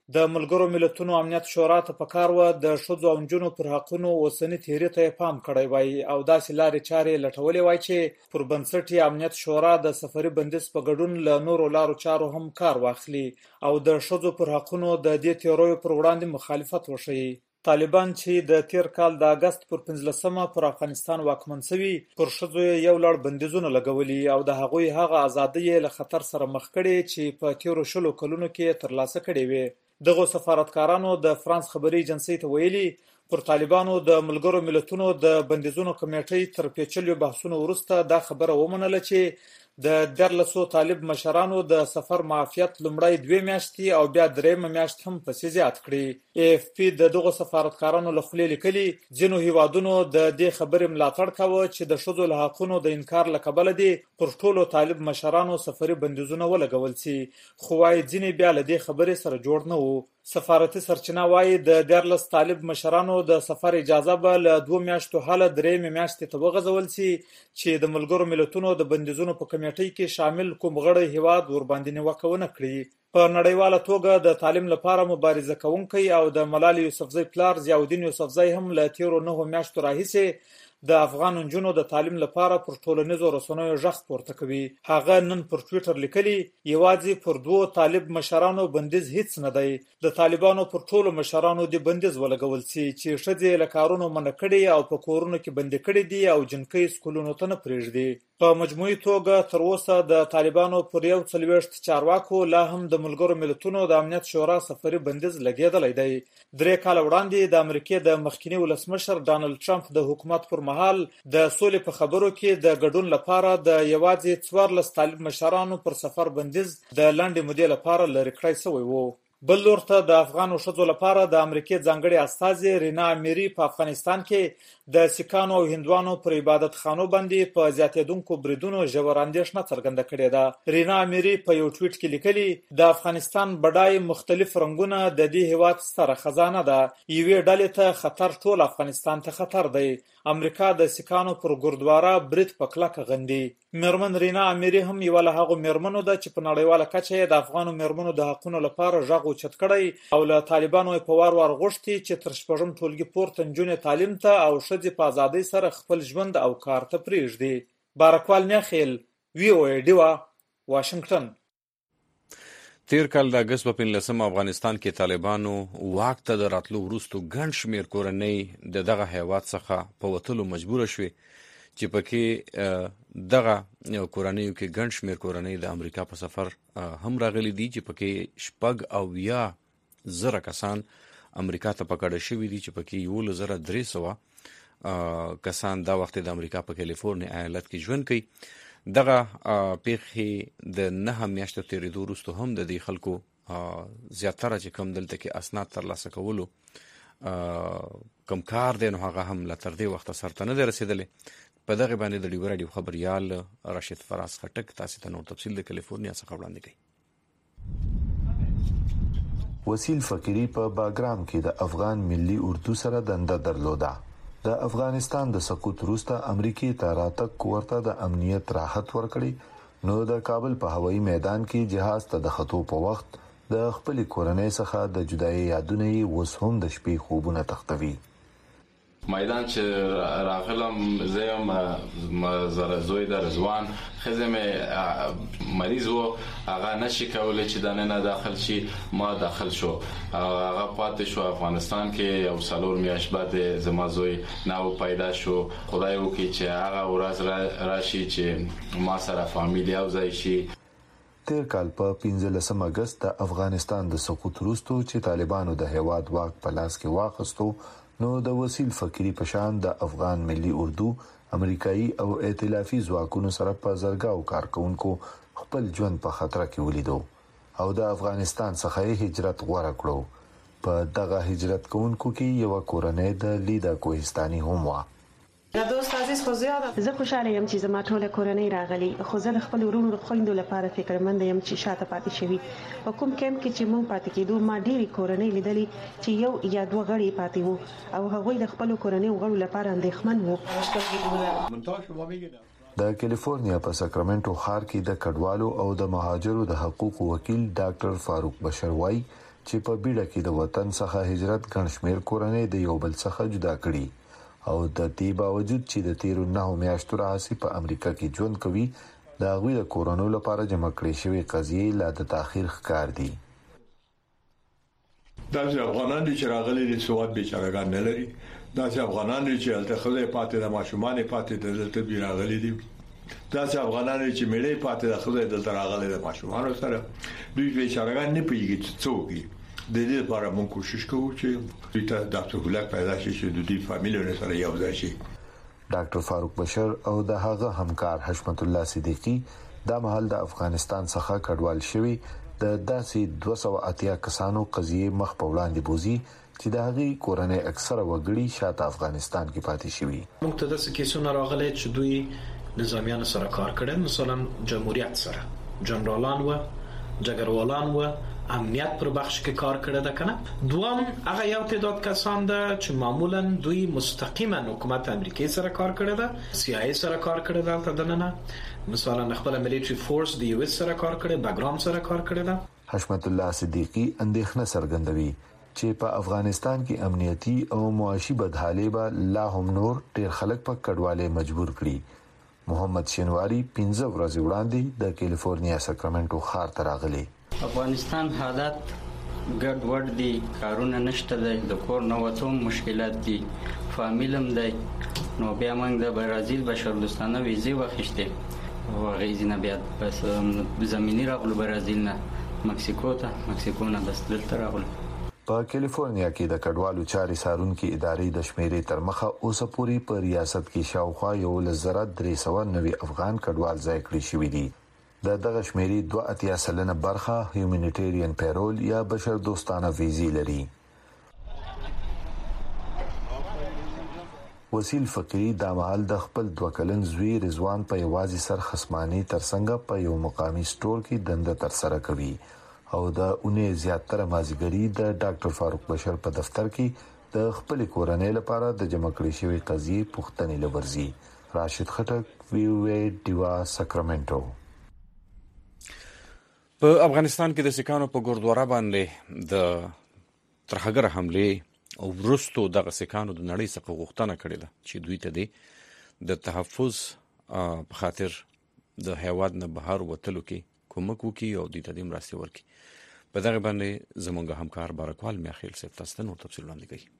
د ملګرو ملتونو امنیت شورا ته پکار و د ښځو او نجونو پر حقونو اوسنی تیری ته پام کړی وای او داسې لارې چارې لټولې وای چې پر بنسټ امنیت شورا د سفري بندیز په ګډون له نورو لارو چارو هم کار واخلي او د ښځو پر حقونو د دې تیروي پر وړاندې مخالفت وشي. طالبان چې د تیر کال د اگست پر پنځلسمه پر افغانستان واکمن شوي پر ښځو یو لړ بندیزونه لګولي او د هغوی هغه ازادي له خطر سره مخ کړي چې په تیرو شلو کلونو کې ترلاسه کړي وي. دغه سفارتکارانو د فرانس خبري ایجنسی ته ویلي پر طالبانو د ملګرو ملتونو د بندیزونو کمیټې تر پیچلو بحثونو وروسته دا خبره ومنله چې د درلسو طالب مشرانو د سفر معافیت لومړی دوه میاشتې او بیا درېمه میاشت هم پسې زیات کړي. ای اف پی د دغه سفارتکارانو له خولې لیکلي ځینو هیوادونو د دې خبرې ملاتړ کاوه چې د ښځو له حقونو د انکار له کبله دي پر ټولو طالب مشرانو سفري بندیزونه ولګول شي، خو وايي ځینې بیا له دې خبرې سره جوړ نه وو. سفارتي سرچینه وايي د دیارلس طالب مشرانو د سفر اجازه به له دوه میاشتو حاله درېمې میاشتې ته وغځول شي چې د ملګرو ملتونو د بندیزونو په کمیټې کې شامل کوم غړی هیواد ورباندې نیوکه ونه کړي. په نړیواله توګه د تعلیم لپاره مبارزه کوونکی او د ملالۍ یوسفزۍ پلار ضیاءالدین یوسفزۍ هم له تیرو نهو میاشتو راهیسې د افغان نجونو د تعلیم لپاره پر ټولنیزو رسنیو غږ پورته کوي. هغه نن پر ټویټر لیکلي یوازې پر دوو طالب مشرانو بندیز هیڅ نه دی، د طالبانو پر ټولو مشرانو د بندیز ولګول شي چې ښځې له کارونو منع کړي او په کورونو کې بندي کړي دي او جنکۍ سکولونو ته نه پرېږدي. په مجموعي توګه تر اوسه د طالبانو پر یو څلوېښت چارواکو لا هم د ملګرو ملتونو د امنیت شورا سفري بندیز لګېدلی دی. درې کاله وړاندې د امریکې د مخکینی ولسمشر ډانلډ ټرمپ د حکومت پر مهال د سولې په خبرو کې د ګډون لپاره د یوازې څوارلس طالب مشرانو پر سفر بندیز د لنډې مودې لپاره لرې کړی شوی و. بل لور ته د افغان ښځو لپاره د امریکې ځانګړي استازي رینا امیری په افغانستان کې د سیکانو او هندوانو پر عبادت خانو باندې په زیاتېدونکو بریدونو ژور اندېښنه څرګنده کړې ده. رینا امیری په یو ټویټ کې لیکلي د افغانستان بډای مختلف رنګونه د دې هیواد ستره خزانه ده، یوې ډلې ته خطر ټول افغانستان ته خطر دی. امریکا د سیکانو پر ګوردواره برید په کلکه غندي. میرمن رینا امیری هم یو له هغو میرمنو ده چې په نړیواله کچه د افغانو میرمنو د حقونو لپاره غږ اوچت کړی او له طالبانو په وار وار غوښتي چې تر شپږم ټولګي پورته نجونې تعلیم ته او ښځې په ازادۍ سره خپل ژوند او کار ته پرېږدي. بارکوال میاخیل، وی او ای ډیوا، واشنگټن. تیر کال د اگست په پنځلسمه افغانستان کې طالبانو واک ته د راتلو وروسته ګڼ شمېر کورنۍ د دغه هیواد څخه په وتلو مجبوره شوې چې پکې دغه کورنیو کې ګڼ شمېر کورنۍ د امریکا په سفر هم راغلي دي چې پکې شپږ اویا زره کسان امریکا ته پکړه شوي دي چې پکې یولس زره درې سوه کسان دا وخت د امریکا په کالیفورنیا ایالت کې ژوند کوي. دغه پیښې د نهه میاشتو تېرېدو وروسته هم د دې خلکو زیاتره چې کوم دلته کې اسناد ترلاسه کولو کوم کار دی نو هغه هم لا تر دې وخته سرته نه دی رسېدلی. په دغه باندې د ډیو راډیو خبریال راشد فراز خټک تاسو ته نور تفصیل د کالیفورنیا څخه وړاندې کوي. وسیل فقیری په باګرام کې د افغان ملي اردو سره دنده درلوده. د افغانستان د سقوط وروسته امریکای ته راتګ ورته د امنیت راحت ورکړي نو د کابل په هوایي میدان کې جهاز ته د خطو په وخت د خپل کورنۍ څخه د جدایي یادونه وس هم د شپې خوبونه تختوي. میدان چې راغلم زم زره زوی د رضوان خزم مریض وو هغه نشي کولای چې دنه داخل شي، ما داخل شو هغه پاتې شو افغانستان کې یو څلور میاشت بعد زما زوی نو پیدا شو. خدای وکړي چې هغه ورځ راشي چې ما سره فامیلی او ځای شي. تیر کال په پنځلسم اگست د افغانستان د سقوط وروسته چې طالبانو د هیواد واک په لاس کې واخیستو نو د وسیل فقیری پشان د افغان ملي اردو امریکایي او ائتلافي ځواکونو سره په زرګاو کارکونکو خپل ژوند په خطر کې ولیدو او د افغانستان څخه هجرت غوړه کړو. په دغه هجرت کوونکو کې یو کورنۍ د لیدا کوهستاني هم و. زه خوشاله یم چې زما ټوله کورنۍ راغلي، خو زه د خپل ورونو د خويندو لپاره فکرمند یم چې شاته پاتې شوي. په کوم کېم کې چې مونږ پاتې کېدو ما ډېری کورنۍ لیدلې چې یو یا دوه غړي پاتې وو او هغوی د خپل کورنۍ غړو لپاره اندېښمن وو. د کالیفورنیا په ساکرامنټو ښار کې د کډوالو او د مهاجرو د حقوقو وکیل ډاکټر فاروق بشر وايي چې په بیړه کې د وطن څخه هجرت ګڼ شمېر کورنۍ د یو بل څخه جدا کړي او د دې باوجود چې د تیرو نهو میاشتو راهیسې په امریکا کې ژوند کوي د هغوی د کورونو لپاره جمع کړې شوې قضیې لا د تاخير ښکار دي. داسې افغانان دي چې راغلي دي سواد بیچارهګان نه لري، داسې افغانان دي چې هلته خزه پاتې د ماشومان پاتې د دلته بي راغلي دي، داسې افغانان دي چې میړې پاتې د خزه دلته راغلي د ماشومان سره دوی بیچارهګان نه پیږي چې څوک دي. د دې لپاره موږ کوشش کوو چې دوی ته د سہولت پیدا شي چې د دې فامیلونو سره یو ځای شي. ډاکټر فاروق بشر او د هغه همکار حشمت الله صدیقی د مهال د افغانستان څخه کډوال شوی د داسې دوه سوه اتیا کسانو قضیه مخ په وړاندې بوزي چې د هغې کورنۍ اکثره وګړي شاته افغانستان کې پاتې شوي. موږ ته داسې کیسونه راغلي چې دوی نظامیانو سره کار کړی، مثلا جمهوریت سره جنرالان و جګروالان و امنیت پر بخش کې کار کړی ده کنه. دوام هغه یو تعداد کسان ده چې معمولا دوی مستقیما حکومت امریکای سره کار کړی ده، سی آی ای سره کار کړی ده، تدننه مثلا خپل ملیټری فورس د یو اس سره کار کړی، بګرام سره کار کړی ده. حشمت الله صدیقی اندېښنه څرګندوي چې په افغانستان کې امنیتي او معاشي بدحالي به لا هم نور ډېر خلک په کډوالۍ مجبور کړي. محمد شینواری پنځه ورځې وړاندې د کیلیفورنیا ساکرامنټو ښار ته راغلی. افغانستان حالات ګډ وډ دي، کارونه نشته دی، د کور نه وتو مشکلات دي، فامیلم دی. نو بیا موږ د برازیل بشردوستانه ویزې واخیستې او هغې ځینه بیا بس زمیني راغلو برازیل نه مکسیکو ته، مکسیکو نه بس دلته راغلو. په کیلیفورنیا کې د کډوالو چارې څارونکي ادارې د شمیرې تر مخه اوسه پورې په ریاست کې شاوخوا یولس زره درې سوه نوي افغان کډوال ځای کړي شوي دي. د دغه شمیرې دوه اتیا سلنه برخه هیومانیټیرین پیرول یا بشر دوستانه ویزې لري. وسیل فقیری د مهال د خپل دوه کلن زوی رضوان په یوازې سر خصمانی ترڅنګ په یو مقامی سټور کې دنده تر سره کوي او د اونې زیاتره مازیګری د ډاکټر فاروق بشر په دفتر کې د خپل کورنۍ لپاره د جمع کړې شوی قضیې پوښتنې لورځي. راشد خټک، وی او ای ډیوا، ساکرامنټو. په افغانستان کې د سکانو په ګوردواره باندې د ترهګر حمله او ورستو دغه سکانو د نړۍ څخه غوښتنه کړې ده چې دوی ته د تحفظ په خاطر د هیواد نه بهر وتلو کې کومک وکړي او دوی ته د مرستې ورکړي. په دغه باندې زموږ همکار بارکوال میاخیل صاحب تاسو ته نور تفصیل وړاندې کوي.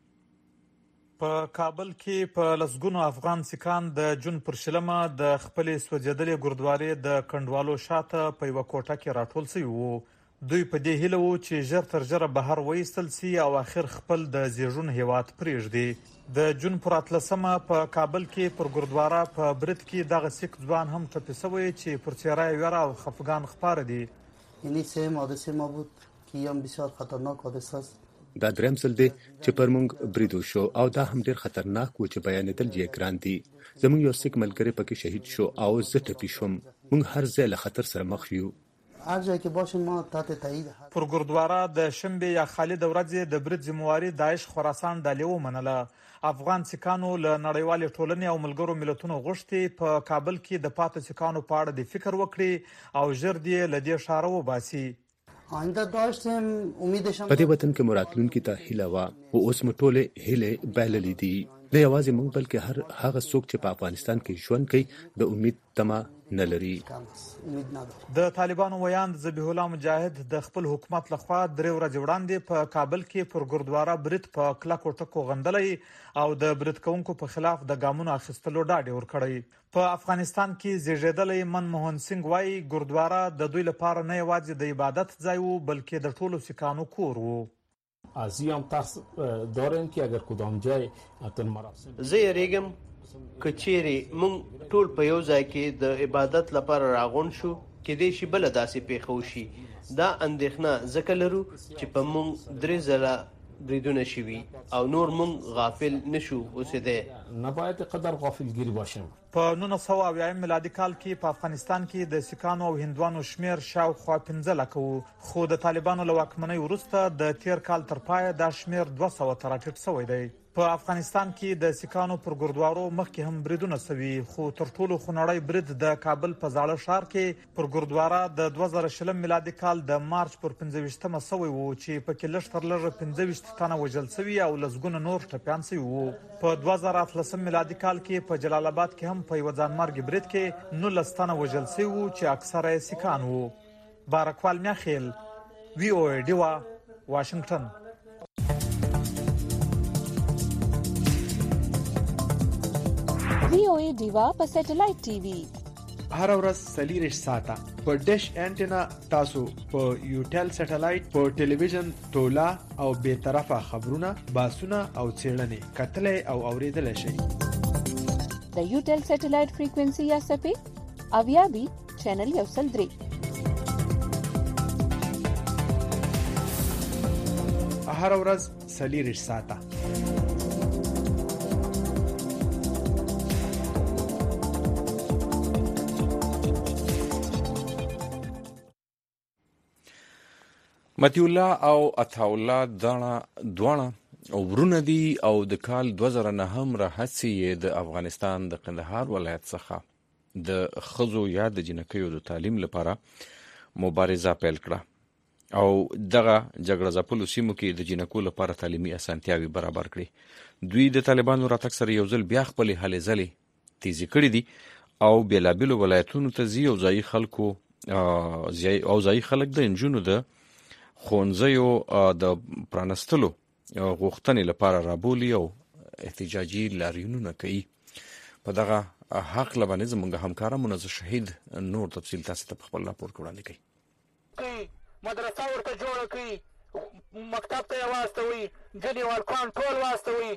په کابل کې په لسګونو افغان سکان د جون پر شلمه د خپلې سوځېدلې ګوردوارې د کنډوالو شاته په یوه کوټه کې راټول شوي وو. دوی په دې هیله وو چې ژر تر ژره بهر وایستل سي او اخر خپل د زیږون هیواد پرېږدي. د جون پر اتلسمه په کابل کې پر ګوردواره په برید کې دغه سیک ځوان هم ټپي شوی چې پر څېره یې ویره او خفګان خپاره دي. یعنی سیم حادثه ما بود که یم بسیار خطرناک حادثه است. دا دریم ځل دی چې پر موږ برید وشو او دا هم ډېر خطرناک و چې بیانېدل یې ګران دي. زموږ یو سیک ملګری پکې شهید شو او زه ټپي شوم. موږ هر ځای له خطر سره مخ یو. هر ځای کې باشیم ما تحت تایید. پر ګوردواره د شنبې یا خالد ورځې د برید ذمہواري داعش خراسان ډلې ومنله. افغان سکانو له نړیوالې ټولنې او ملګرو ملتونو غوښتي په کابل کې د پاتې سکانو په اړه د فکر وکړي او ژر دې له دې ښاره وباسي. آینده داشتم امیدشم په دې وطن کې مراتلونکي ته هیله وه او اوس مو ټولې هیلې بایللې دي. نه یوازې موږ بلکې هر هغه څوک چې په افغانستان کې ژوند کوي د امید تمه نه لري. د طالبانو ویاند ذبیح الله مجاهد د خپل حکومت لخوا درې ورځې وړاندې په کابل کې پر ګوردواره برید په کلکو ټکو غندلی او د برید کوونکو په خلاف د ګامونو اخیستلو ډاډ یې ورکړی. په افغانستان کې زیږیدلی منموهن سینګ وایي ګوردواره د دوی لپاره نه یوازې د عبادت ځای و بلکې د ټولو سکانو کور و. از این هم ترس داریم که اگر کدام جای اتن مراسم زه یریږم که چیرې موږ ټول په یو ځای کې د عبادت لپاره راغون شو کېدای شي بله داسې پیښه وشي. دا اندېښنه ځکه لرو چې په موږ درې ځله بریدونه شوي او نور موږ غافل نشو اوسېدی. نباید قدر غافلگیری باشیم. په نولس سوه اویایم میلادي کال کې په افغانستان کې د سکانو او هندوانو شمیر شاوخوا پنځه لکه و، خو د طالبانو له واکمنۍ وروسته د تیر کال تر پایه دا شمیر دوه سوه ته راټیټ شوی دی. په افغانستان کې د سیکانو پر ګردوارو مخکې هم بریدونه سوي، خو تر ټولو خونړی برید د کابل په زاړه ښار کې پر ګردواره د دوه زره شلم میلادي کال د مارچ پر پنځه ویشتمه سوی و چې پکې لږ تر لږه پنځه ویشت تنه وژل سوي او لسګونه نور ټپیان سوي وو. په دوه زره اتلسم میلادي کال کې په جلال آباد کې هم په یوه ځانمرګي برید کې نولس تنه وژل سوي وو چې اکثره یې سیکان وو. بارکوال میاخیل، وی او ای ډیوا، واشنگټن. وی او ای ډیوا په سټلایټ ټي وي هر ورځ څلور ساعته په ډیش انټینا تاسو په یوټل سټلایټ په ټلویزیون تولا او به طرفه خبرونه باسونه او څېړنې کتلې او اوریدل شي. د یوټل سټلایټ فریکوئنسي یا سپې اویا بي چینل یو سل درې. هر ورځ څلور ساعته متی الله او عطاالله دواړه ورونه دي او د کال دوه زره نهم راهیسې یې د افغانستان د قندهار ولایت څخه د ښځو یا د جنکیو د تعلیم لپاره مبارزه پیل کړه او دغه جګړه ځپلو سیمو کې د جنکو لپاره تعلیمي اسانتیاوې برابر کړي. دوی د طالبانو راتګ سره یو ځل بیا خپلې هلې ځلې تیزې کړي دي او بېلابېلو ولایتونو ته ځي او ځایي خلکو او ځایي خلک د نجونو د ښوونځیو د پرانستلو غوښتنې لپاره رابولي او احتجاجي لاریونونه کوي. په دغه هکله باندې زموږ همکاره منزه شهید نور تفصیل تاسو ته په خپل راپور کې وړاندې کوي. مدرسه ورته جوړه کړي، مکتب ته یې واستوي، نجونې والکان ټول واستوي.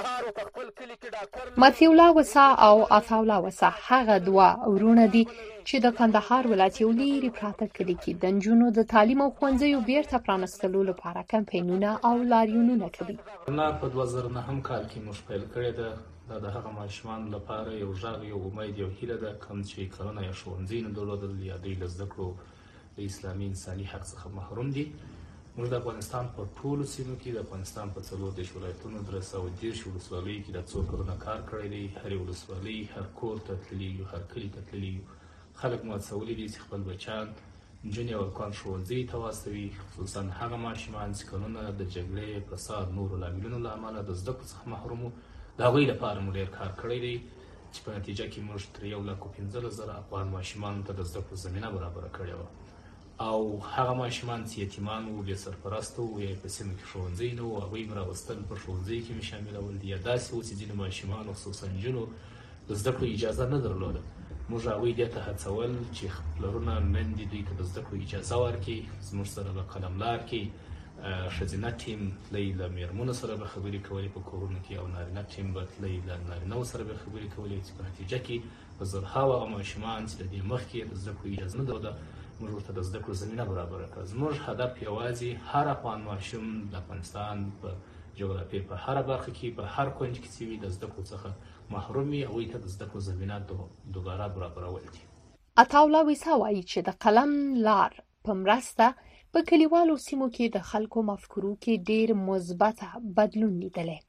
متی الله وسا او عطاالله وسا هغه دوه ورونه دي چې د کندهار ولایت یو لرې پراته کلي کې د نجونو د تعلیم او ښوونځیو بیرته پرانستلو لپاره کمپاینونه او لاریونونه کوي. په دوه زره نهم کال کې موږ پیل کړې ده. دا د هغه ماشومانو لپاره یو غږ، یو امید، یو هیله ده کوم چې کلونه یې ښوونځي نه درلودل یا دوی له زده کړو د اسلامي انساني حق څخه محروم دي. موږ د افغانستان په ټولو سیمو کې د افغانستان په څلور دېرش ولایتونو درې سوه دېرش ولسوالیو کې د څو کلونه کار کړی دی. هرې ولسوالۍ هر کور ته تللي یو، هر کلي ته تللي یو. خلک مو هڅولي دي چې خپل بچیان، نجونې او هلکان ښوونځي ته واستوي، خصوصا هغه ماشومان چې کلونه د جګړې، فساد، نورو لاملونو له امله د زده کړو څخه محروم وو. د هغوی لپاره مو ډېر کار کړی دی چې په نتیجه کې موږ تر یو لک او پنځلس زره افغان ماشومانو ته د زده کړو زمینه برابره کړې وه. او هغه ماشومان چې یتیمان وو، بې سرپرسته وو، یا په سیمو کې ښوونځی نه وو، هغوی مو راوستل په ښوونځي کې مې شاملول دي. یا داسې وو چې ځینې ماشومانو خصوصا نجونو د زده کړو اجازه نه درلوده. موږ هغوی دې ته هڅول چې پلرونه، میندې دوی ته د زده کړو اجازه ورکړي. زموږ سره به قلملار کې ښځینه ټیم تللی له مېرمنو سره به خبرې کولې په کورونو کې، او نارینه ټیم به تللی له نارینهو سره به خبرې کولې چې په نتیجه کې په زرهاوه هغه ماشومان چې د دې مخکې د زده کړو اجازه نه درلوده موږ ورته د زده کړو زمینه برابره کړه. زموږ هدف یوازې هر افغان ماشوم د افغانستان په جغرافیې په هره برخه کې، په هر کونج کې چې وي، د زده کړو څخه محروم وي، هغوی ته د زده کړو زمینه دوباره برابرول دي. عطاالله وسا وایي چې د قلم لار په مرسته په کلیوالو سیمو کې د خلکو مفکورو کې ډېر مثبته بدلون لیدلی.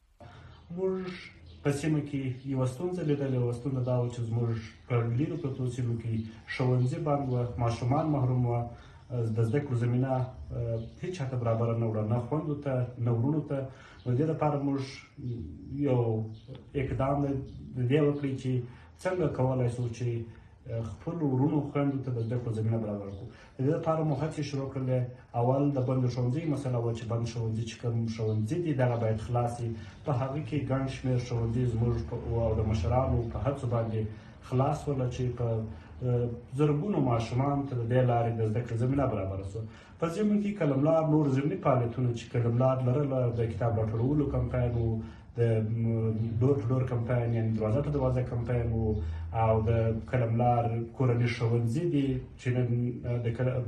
موږ په سیمه کې یوه ستونزه لیدلې وه. ستونزه دا وه چې زموږ په لیرو پرتو سیمو کې ښوونځي بند وه، ماشومان محروم وه، د زده کړو زمینه هېچ چاته برابره نه وړه، نه خویندو ته نه وروڼو ته. نو دې لپاره موږ یو اقدام د دې وکړی چې څنګه کولی شو چې خپلو وروڼو خویندو ته د زده کړو زمینه برابره کړو. د دې لپاره مو هڅې شروع کړلې. اول د بندو ښوونځي مسله وه چې بند ښوونځي چې کوم ښوونځي دي دغه باید خلاص شي. په هغه کې ګڼ شمېر ښوونځي زموږ او د مشرانو په هڅو باندې خلاص وله چې په زرګونو ماشومان ته د دې لارې د زده کړې زمینه برابره شوه. په ضمن کې قلملار نور ضمني فعالیتونه چې قلملار لرله، د کتاب راټولولو کمپاین و، د ډور ټو ډور کمپاین یعنې دروازه ته دروازه کمپاین و، او د قلملار کورني ښوونځي دي چې نن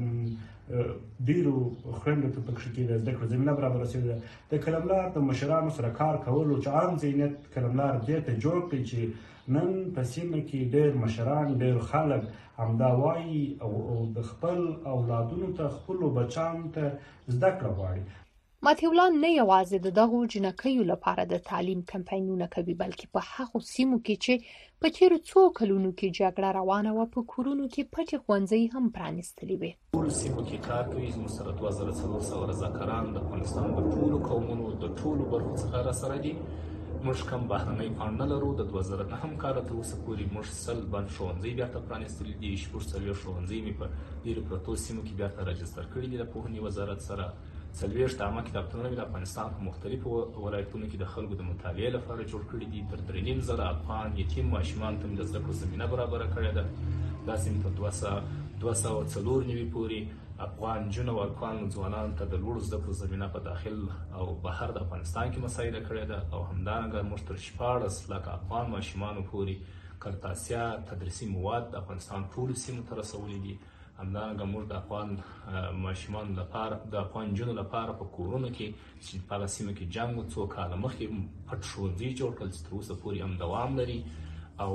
د ډېرو خویندو ته پکښې کې د زده کړو زمینه برابره شوې ده. د قلملار د مشرانو سره کار کولو چې عام ذهنیت قلملار دې ته جوړ کړي چې نن په سیمه کې ډېر مشران، ډېر خلک همدا وایي او د خپل اولادونو ته، خپلو بچیانو ته زده کړه غواړي. ماتي الله نه یوازې د دغو جنکیو لپاره د تعلیم کمپاینونه کوي بلکې په هغو سیمو کې چې په تیرو څو کلونو کې جګړه روانه وه په کورونو کې پټې ښوونځي هم پرانیستلي وې. ټولو سیمو کې کار کوي. زموږ سره دوه زره څلور سوه رضاکاران د افغانستان د ټولو قومونو د ټولو برخو څخه راسره دي. موږ کم بهرنۍ پانګه لرو. د دوه زره نهم کال تر اوسه پورې موږ سل بند ښوونځي بیرته پرانیستلي دي. شپږ څلوېښت ښوونځي مې په ډېرو پرتو سیمو کې بیرته راجستر کړي دي د پوهنې وزارت سره. څلوېښت عامه کتابتونونه مې د افغانستان په مختلفو ولایتونو کې د خلکو د مطالعې لپاره جوړ کړي دي. تر درې نیم زره افغان یتیم ماشومانو ته مې د زده کړو زمینه برابره کړې ده. داسې مې تر دوه سوه دوه سوه څلور نوي پورې افغان نجونو او هلکانو ځوانانو ته د لوړو زده کړو زمینه په داخل او بهر د افغانستان کې مساعده کړې ده. او همدارنګه موږ تر شپاړس لکه افغان ماشومانو پورې کرتاسیا تدریسي مواد د افغانستان ټولو سیمو ته رسولي دي. همدارنګه موږ د افغان ماشومانو لپاره د افغان نجونو لپاره په کورونو کې چې په هغه سیمه کې جنګ و څو کاله مخکې پټ ښوونځي جوړ کړل چې تر اوسه پورې هم دوام لري. او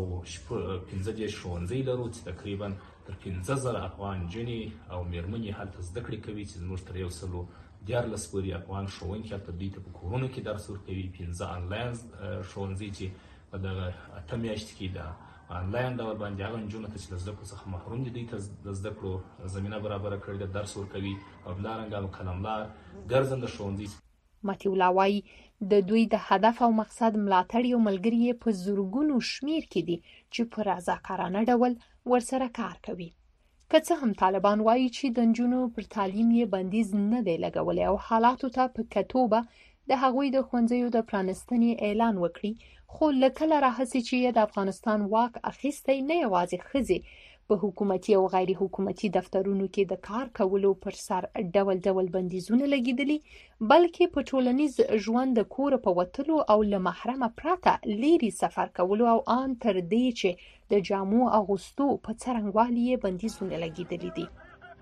پنځه دېرش ښوونځي لرو چې تقریبا تر پنځه زره افغان نجونې او مېرمنې هلته زده کړې کوي چې زموږ تر یو سلو دیارلس پورې افغان ښوونکي هلته دوی ته په کورونو کې درس ورکوي. پنځه آنلاین ښوونځي چې په دغه اته میاشتې کې د آنلاین ډول باندې هغه نجونو ته چې له زده کړو څخه محروم دي دوی ته د زده کړو زمینه برابره کړې ده، درس ورکوي. او همدارنګه قلمدار ګرځنده ښوونځي. ماتي الله وایي د دوی د هدف او مقصد ملاتړي او ملګري یې په زرګونو شمیر کې دي چې په رضاکارانه ډول ورسره کار کوي. که څه هم طالبان وایي چې د نجونو پر تعلیم یې بندیز نه دی لګولی او حالاتو ته په کتو به د هغوی د ښوونځیو د پرانستنې اعلان وکړي، خو له کله راهیسې چې د افغانستان واک اخیستی نه یوازې ښځې په حکومتي او غیر حکومتي دفترونو کې د کار کولو پر سر ډول ډول بندیزونه لګېدلي، بلکې په ټولنیز ژوند د کوره په وتلو او له محرمه پرته لیرې سفر کولو او ان تر دې چې د جامو اغوستو په څرنګوالي یې بندیزونه لګېدلي دي.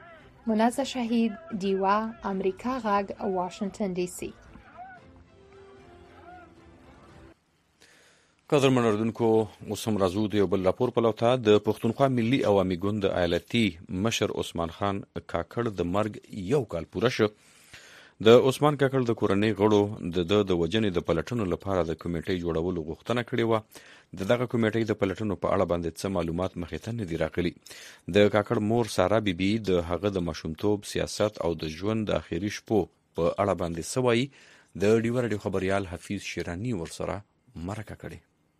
منازه شهید، ډیوه، امریکا غږ، واشنگټن ډي سي. قدرمن اردوونکو، اوس هم راځو د یو بل راپور په لور ته. د پښتونخوا ملي عوامي ګوند د ایالتي مشر عثمان خان کاکړ د مرګ یو کال پوره شو. د عثمان کاکړ د کورنۍ غړو د د د وجنې د پلټنو لپاره د کمیټې جوړولو غوښتنه کړې وه. د دغه کمیټې د پلټنو په اړه باندې څه معلومات مخې ته نه دي راغلي. د کاکړ مور سارا بیبي د هغه د ماشومتوب، سیاست او د ژوند د اخري شپو په اړه باندې څه وایي. د ډیوه راډیو خبریال حفیظ شیراني ورسره مرکه کړې.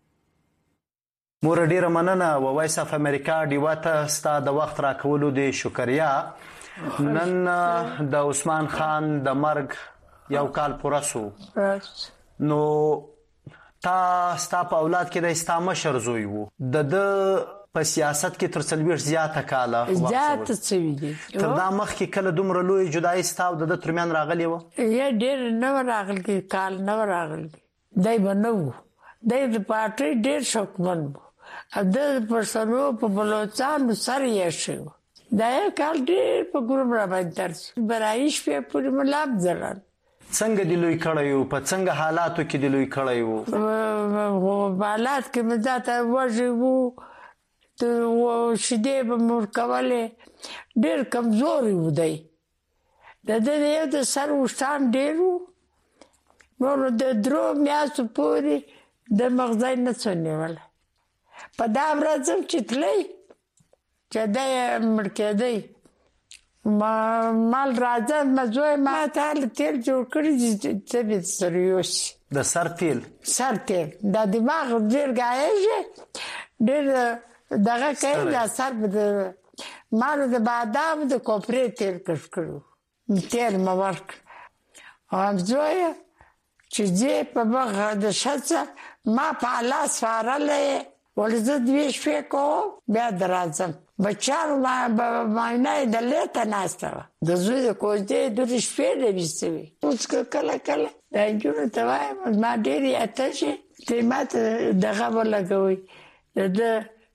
مور ډیره مننه و وایس اف امریکا ډیوا ته ستا د وخت راکولو د شکریا. نن د عثمان خان د مرګ یو کال پوره سو، نو تا ستا په اولاد کې د ستا مشر زوی وو، د د په سیاست کې تر څلوېښت زیاته کاله زیات څه دي تر دا مخکې کله دومره لوی جدایي ستا او د ترمن راغلی و؟ یا ډیر نه راغلی، کال نه راغلی. دای بنو دای د پارټي ډیر شوقمن و. د پښتنو په بلوچستان سره یې شو. دا یو کال ډېر په ګروپ را باندې درس برایش په پوری ملاب ځلان. څنګه دی لوی کړیو؟ په څنګه حالاتو کې دی لوی کړیو؟ په حالات کې مزاته وژو ته شیدې به مور کوله، ډېر کمزوري و دی. د دې یو د سر وشتان ډېر نور د درو میاشتو پورې د مغزای نه څنیول. په دا ورځم چې تللی چې دی مړ کېدی مال راځه مزوی ما ته تیل جوړ کړي چې طبیعت سره یوسي. د سر تیل؟ سر تیل دا دماغ ډېر ګایږي، ډېر دغه کوي. دا سر به د مالو د بادام د کوپرې تیل کش کړو، تیل مې ورکړ. او زوی چې ځې په مخ د ښځه ما په الله سپارلی ولې زه دوې شپې کوم بیا درځم. بچیانو معاینه یې د لیته ناسته وه، د زوی د کوژدې درې شپې نه ویستې وي. اوس که کله کله دا نجونو ته وایم ما ډېر یاته شي ته یې ما ته دغه ولګوئ د ده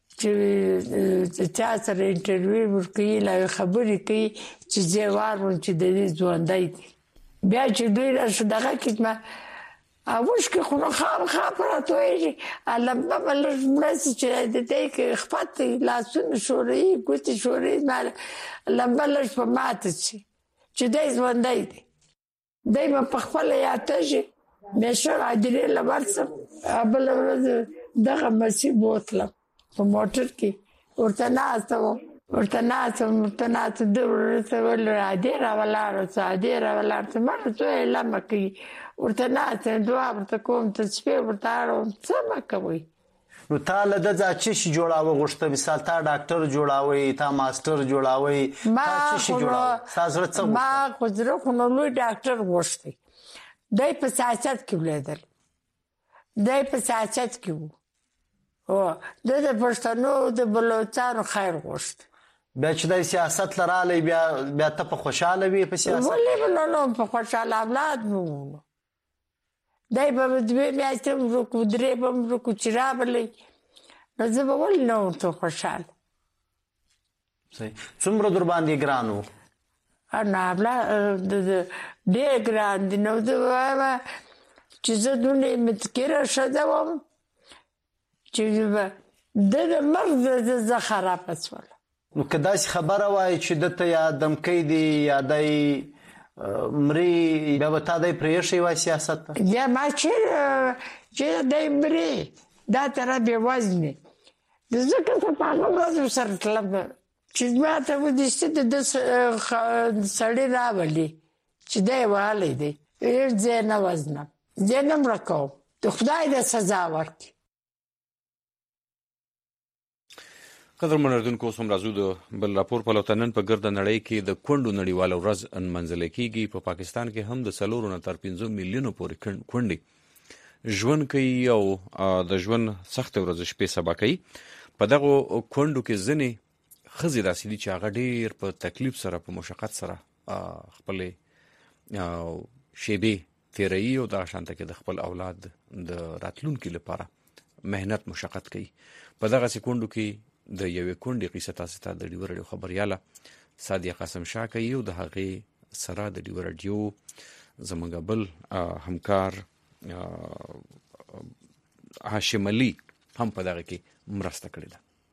چې چا سره انټرویو ورکوي لا خبرې کوي چې زه واورم چې د دې ژوندی دی. بیا چې دوی راشو دغه کې ما اوش کې خو نو خامخا پراتویږي لمبه به لږ مرسي چې د دې کې خپت لاسونه شوري ګوتې شوري لمبه لږ په ماته شي چې دی ژوندی دی. دای په خپل یاتشه مشه عادلې لورسم ابل ورځ دغه مسی بوتله په موټر کې ورته ناستم ورته ناستم ورته ناستم د ورته ول عادي را ولاړ عادي را ولاړ ته ما ته لمه کوي ورته ناستم دعا ورته کوم ته سپې ورته اړم څه ما کوي نو تا له د ځاچې شي جوړاوه غوښته مثال تا ډاکټر جوړاوي تا ماستر جوړاوي ما جوړاوه تاسو څه ما خو خو نو لوی ډاکټر غوښتي دای په سیاست کې ولیدل دای په سیاست کې وو او د پښتنو د بلوچستان خیر غوښت بیا چې د سیاست لراله بیا بیا ته په خوشاله وي په سیاست ولې نو نو په خوشاله اولاد وو دای په دې میاشتې مو کو درې په مو کو چرابلې نو زه به ول نو ته خوشاله صحیح څومره در باندې ګرانو انا بلا د دې ګران دي نو زه چې زه دونه متکره شدم چې د مرګ د خراب اسول نو کدا خبره وای چې د ته یا دمکې دی یا دای مری بیا به تا دای پریشي وای سیاست یا ما چې چې دای مری دا تر به وزن د زکه په پاغه ورځ سره طلب چې ما ته و دې ست د سړی راولي چې دی والي دی ډېر ځنه وزن ځنه مرکو ته خدای دې سزا ورکړي قدر منردونکو سم راځو د بل راپور په لوتنن په ګرد نړۍ کې د کونډو نړیواله ورځ انمنځل کیږي په پاکستان کې هم د سلورو نه تر پنځه میلیونو پورې کونډې ژوند کوي او د ژوند سخت ورځ شپې سبا کوي په دغه کونډو کې ځنې ښځې داسې دي چې هغه ډېر په تکلیف سره په مشقت سره خپلې شیبې تیروي او دغه شانته کې د خپل اولاد د راتلونکي لپاره مهنت مشقت کوي په دغسې کونډو کې د یوې کونډې قصه تاسو ته د ډیو رادیو خبرياله سادیه قاسم شاه کوي او د هغې سره د ډیو رادیو زموږ بل همکار هاشم علي هم په دغه کې مرسته کړې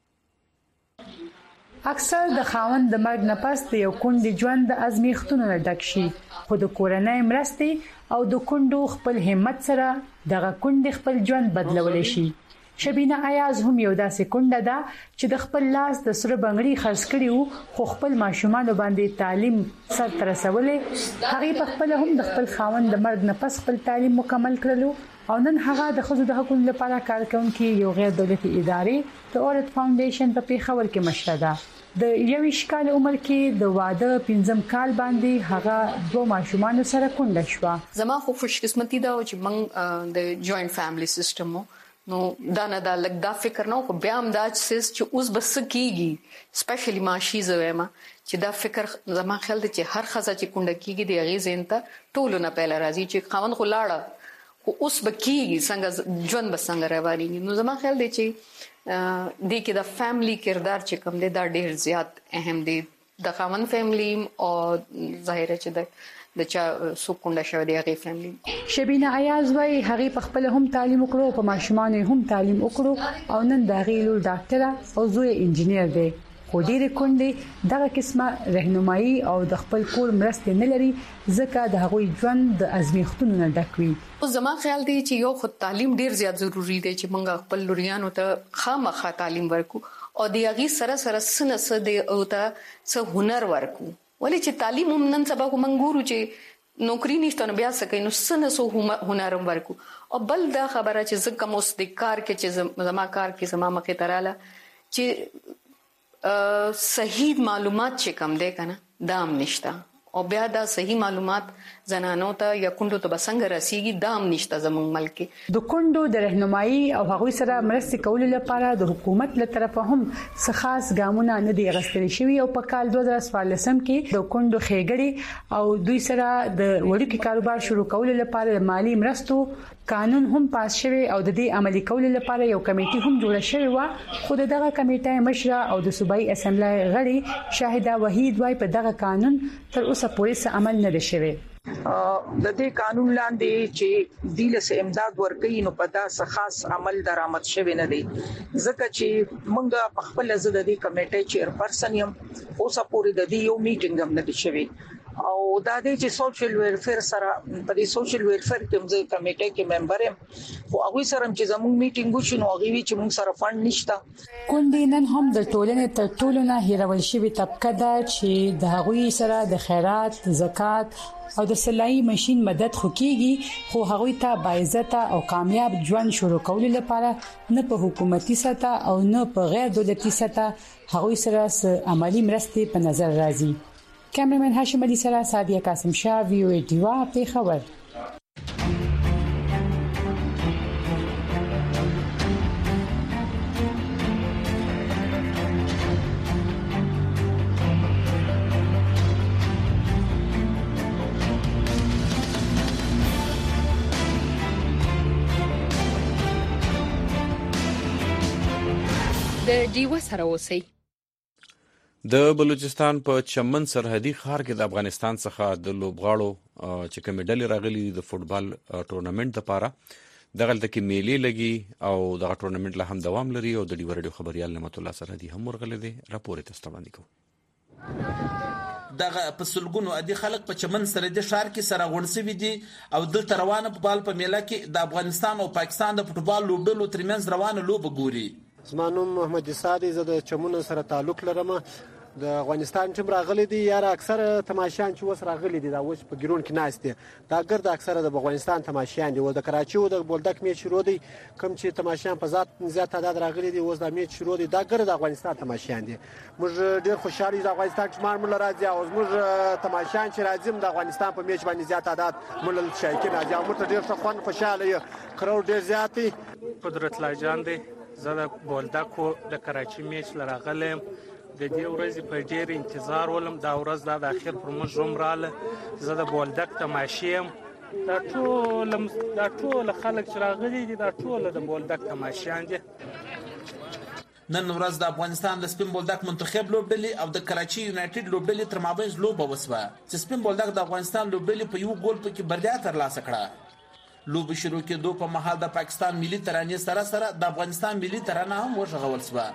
ده اکثر د خاوند د مرګ نه پس د یو کونډې ژوند د ازمیښتونو نه ډک شي خو د کورنۍ مرستې او د کونډو خپل همت سره دغه کونډې خپل ژوند بدلولی شي شبینه ایاز هم یو داسې کونډه ده چې د خپل لاس د سره بنگړي خرڅ کړي وو خو خپل ماشومان باندې تعلیم سر تر رسولې هغه په خپل هم د خپل خاوند د مرګ نه پس خپل تعلیم مکمل کړلو او نن هغه د خزو د حقوقو لپاره کار کوونکې یو غیر دولتي ادارې د اورت فاونډیشن په پیښور کې مشره ده د یو شکال عمر کې د واده پنځم کال باندې هغه دوه ماشومان سره کونډه شو زما خو خوش قسمتي ده چې موږ د جوائنٹ فیملی سیستم نو دا نه دا لګ دا فکر نو خو بیا هم دا چې اوس بس کیږي سپیشلی ماشي زویما چې دا فکر زما خیال دی چې هر خزه چې کونډه کیږي د هغه زینته ټولو نه پهل راځي چې خاوند خو لاړه خو اوس بکیږي څنګه ژوند به څنګه رواني نو زما خیال دی چې د کې د فیملی کردار چې کوم دی دا ډیر زیات اهم دی د خاوند فیملی او ظاهر چې د د چا سکونډه شو دی هغه فیملی شبینه ایاز وای هغه په خپل هم تعلیم وکړو په ماشومان هم تعلیم وکړو او نن د غیلو ډاکټر او زوی انجینیر دی خو ډیره کونډې دغه قسمه رهنمایي او د خپل کور مرسته نه لري ځکه د هغوی ژوند د ازمیښتونو نه ډک وي او زما خیال دی چې یو خو تعلیم ډیر زیات ضروری دی چې موږ خپل لوريانو ته خامخا تعلیم ورکو او د هغه سره سره سنه سره د او ته څه هنر ورکو ولې چې تعلیم هم نن سبا کوم ګورو چې نوکری نشته نو بیا څه کوي نو سنه سو هنر ورکو او بل دا خبره چې زکه مو د کار کې چې زما کار کې زما مخه تراله چې صحیح معلومات چې کم دی کنه دام نشته او بیا دا صحیح معلومات زنانو ته یا کونډو ته بسنګ رسیږي دام نشته زموږ ملک د کونډو د رهنمایي او هغوی سره مرستې کول لپاره د حکومت له طرفه هم څه خاص ګامونه نه دی غوښتل شوی او په کال دوه زره څوارلسم کې د کونډو خېګړې او دوی سره د وړوکی کاروبار شروع کول لپاره مالی مرستو قانون هم پاس شوی او د دې عملي کول لپاره یو کمیټه هم جوړه شوې و خو دغه کمیټه مشره او د صوبایي اسمبلی غړي شاهده وحید وای په دغه قانون تر اوسه پوره عمل نه شوی د دې قانون لاندې چې دیله امداد ورکړي نو په داسه خاص عمل درآمد شوی نه دی ځکه چې موږ په خپل زده دي کمیټې چیرپرسن یم اوسه پوری د دې یو میټینګ هم نه دی شوی او دا د چې سوشل ویلفیر سره په دې سوشل ویلفیر کې موږ کمیټه کې ممبر یم او هغه سره چې زموږ میټینګ وشو نو هغه وی چې موږ سره فند نشته. کونډې نن هم د ټولنې تر ټولو نه هیرول شوی طبقه ده چې د هغوی سره د خیرات، زکات او د سلایي ماشين مدد خو کیږي، خو هغوی ته باعزت او کامیاب ژوند شروع کولو لپاره نه په حکومتي سطح او نه په غیر دولتي سطح هغوی سره عملی مرستې په نظر راځي. کیمرمن هاشم علي سره سادیه قاسم شاه، وی او ای ډیوا، پیښور. د ډیوا سره اوسئ. د بلوچستان په چمن سرحدي ښار کې د افغانستان څخه د لوبغاړو چې کومې ډلې راغلي د فوټبال ټورنمنت لپاره دغلته کې میلې لګي او دغه ټورنمنت لا هم دوام لري او د ډیوا رادیو خبريال نعمت الله سرحدي هم ورغلي دي. راپور یې تاسو ته وړاندې کوو. دغه په سلګونو عادي خلک په چمن سرحدي ښار کې سره غونډسوي دي او دلته روانه فوټبال په میله کې د افغانستان او پاکستان د فوټبال لوبډلو ترمنځ روانه لوبه ګوري. زما نوم محمد اساد، زه د چمن سره تعلق لرم. د افغانستان ټیم راغلي دي، یاره اکثره تماشیان چې وس راغلي دي دا اوس په ګرون کې ناست دي، دا ګرد اکثره د افغانستان تماشیان دي. او د کراچي او د بولدک میچ شروع دي، کوم چې تماشیان په ذات زیات تعداد راغلي دي، اوس د میچ شروع دي، دا ګرد د افغانستان تماشیان دي. موږ ډیر خوشاله یو د افغانستان ټیم مل راځي او موږ تماشیان چې راځي د افغانستان په میچ باندې زیات تعداد مل شایقین راځي او موږ ډیر ښه خوشاله یو. کرو ډیر زیات دي. قدرت الله جان دی، زه د بولدک او د کراچي میچ لراغلم. د دې ورځې په ډیر انتظار ولم، دا ورځ د اخر پر موږ روم رااله. زه د بولدک تماشیم، دا ټول دا ټول خلک چې راغلي دي دا ټول د بولدک تماشیان دي. نن ورځ د افغانستان د سپین بولدک منتخب لوبډلې او د کراچي یونایټډ لوبډلې تر مابین لوبه وسوه چې سپین بولدک د افغانستان لوبډلې په یو ګول پکې بریا ترلاسه کړه. لوبه شروع کېدو په مهال د پاکستان ملي ترانې سره سره د افغانستان ملي ترانه هم وشغول شوه.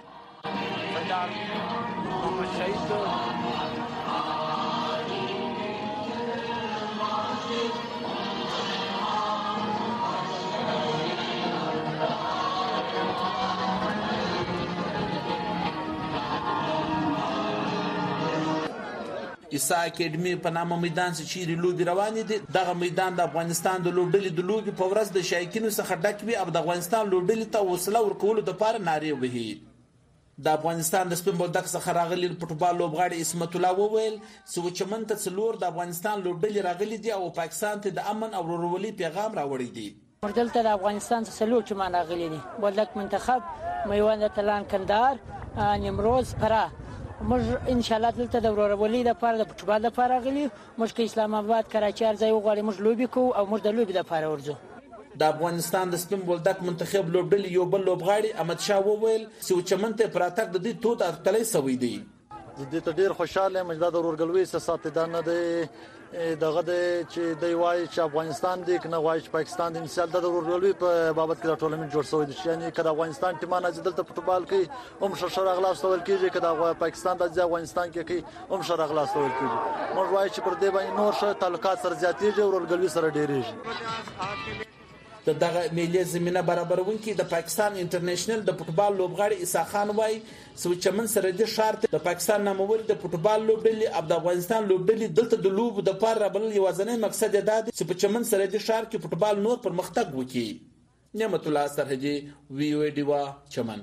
ایسا اکیډمي په نامه میدان چې چیرې لوبي روانې دي، دغه میدان د افغانستان د لوبډلې د لوبي په ورځ د شایقینو څخه ډک وي او د افغانستان لوبډلې ته حوصله ورکولو لپاره نارې وهي. د افغانستان د سپین بولدک څخه راغلي فوټبال لوبغاړي اسمت الله وویل چې چمن ته څلور د افغانستان لوبډلې راغلي دي او پاکستان ته د امن او ورورولۍ پیغام راوړی دی. دلته د افغانستان څخه څلور چمن راغلي دي، بولدک منتخب، میوند تلان کندهار، نیمروز، فراه. موږ ان شاء الله دلته د ورورولۍ لپاره د فوټبال لپاره راغلي. موږ کې اسلام آباد، کراچي ارزای وغواړي موږ لوبي کوو او موږ د لوبي لپاره ورځو. د افغانستان د سپین بولدک منتخب لوبډلې یو بل لوبغاړي احمد شاه وویل چې چمن ته پراتګ د دې تود ارتلې سوي دی. د دې ته ډیر خوشاله یم چې د ورورګلوي سیاست دانه دی دغه د چې دی وایي چې افغانستان دی کنه وایي چې پاکستان دی. مثال د ورورګلوي په بابت کې ټولنه جوړ شوی دی، یعنی کله افغانستان ټیمانه چې دلته فوټبال کوي هم شر اغلاس تول کیږي، کله پاکستان د افغانستان کې کوي هم شر اغلاس تول کیږي. موږ وایي چې پر دې باندې نور شه تعلقات سره زیاتېږي، ورورګلوي سره ډېرېږي. د دغه میلې زمينه برابرونکي د پاکستان انټرنیشنل د فوټبال لوبغاړي عیسی خان وای چې چمن سره د شارت د پاکستان نامور د فوټبال لوبډلې او د افغانستان لوبډلې دلته د لوب د پاره بل یوازنی مقصد دا دی چې په چمن سره د شار کې فوټبال نور پرمختګ وکړي. نعمت الله سرحدي، وی او ای ډیوا، چمن.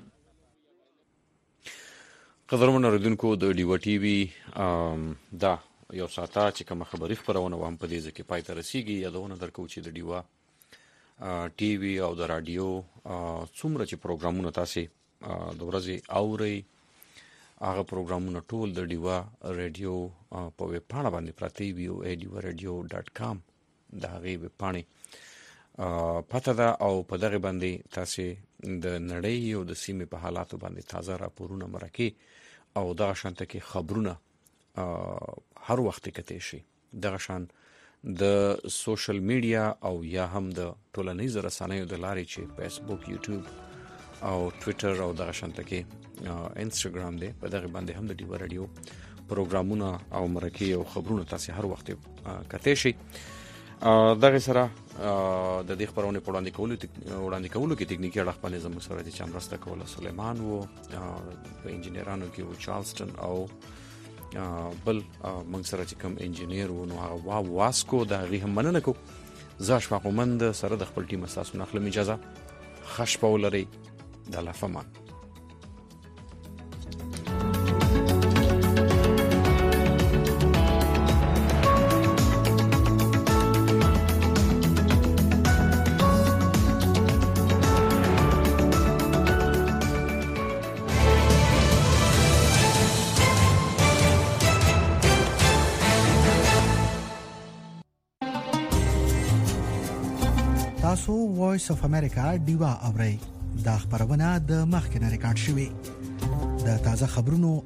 قدرمن اوریدونکو، د ډیوا ټي وي دا یو ساعته چې کوم خبري خبرونه هم په دې ځکه پای ته رسیږي. یادونه درکو چې د ډیوا ټي وي او د رادیو څومره چې پروګرامونه تاسو د ورځې اوري هغه پروګرامونه ټول د ډیوا رادیو په ویب پاڼه باندې پراته وي او ډیوا رادیو ډاټ کام د هغه ویب پاڼې پته ده او په دغه باندې تاسو د نړۍ او د سیمې په حالاتو باندې تازه راپورونه مرکه او دغه شانته کې خبرونه هر وخت کې شي. دغه شان د سوشل میډیا او یا هم د ټولنیزو رسنیو د لارې چې فیسبوک، یوټیوب او ټوئیټر او دغه شانته کې انستګرام دی، په دغه باندې هم د ډیوا رادیو پروګرامونه او مرکې او خبرونه تاسو هر وخت کته شي. دغه سره د دې خبرونه په وړاندې کولو وړاندې کولو کې ټکنیکی اړخ باندې زموږ سره د چمرسته کوله سليمان وو، په انجینرانو کې و چارلستون او بل موږ سره چې کوم انجینیر وو نو هغه وا واسکو د هغه هم مننه کو. زه شفاقومند سره د خپل ټیم اساسو نخلم اجازه خش پولري د لافمان. تاسو وایس اف امریکا ډیوا اورئ. دا خبرونه د مخکنه ریکارډ شوې. د تازه خبرونو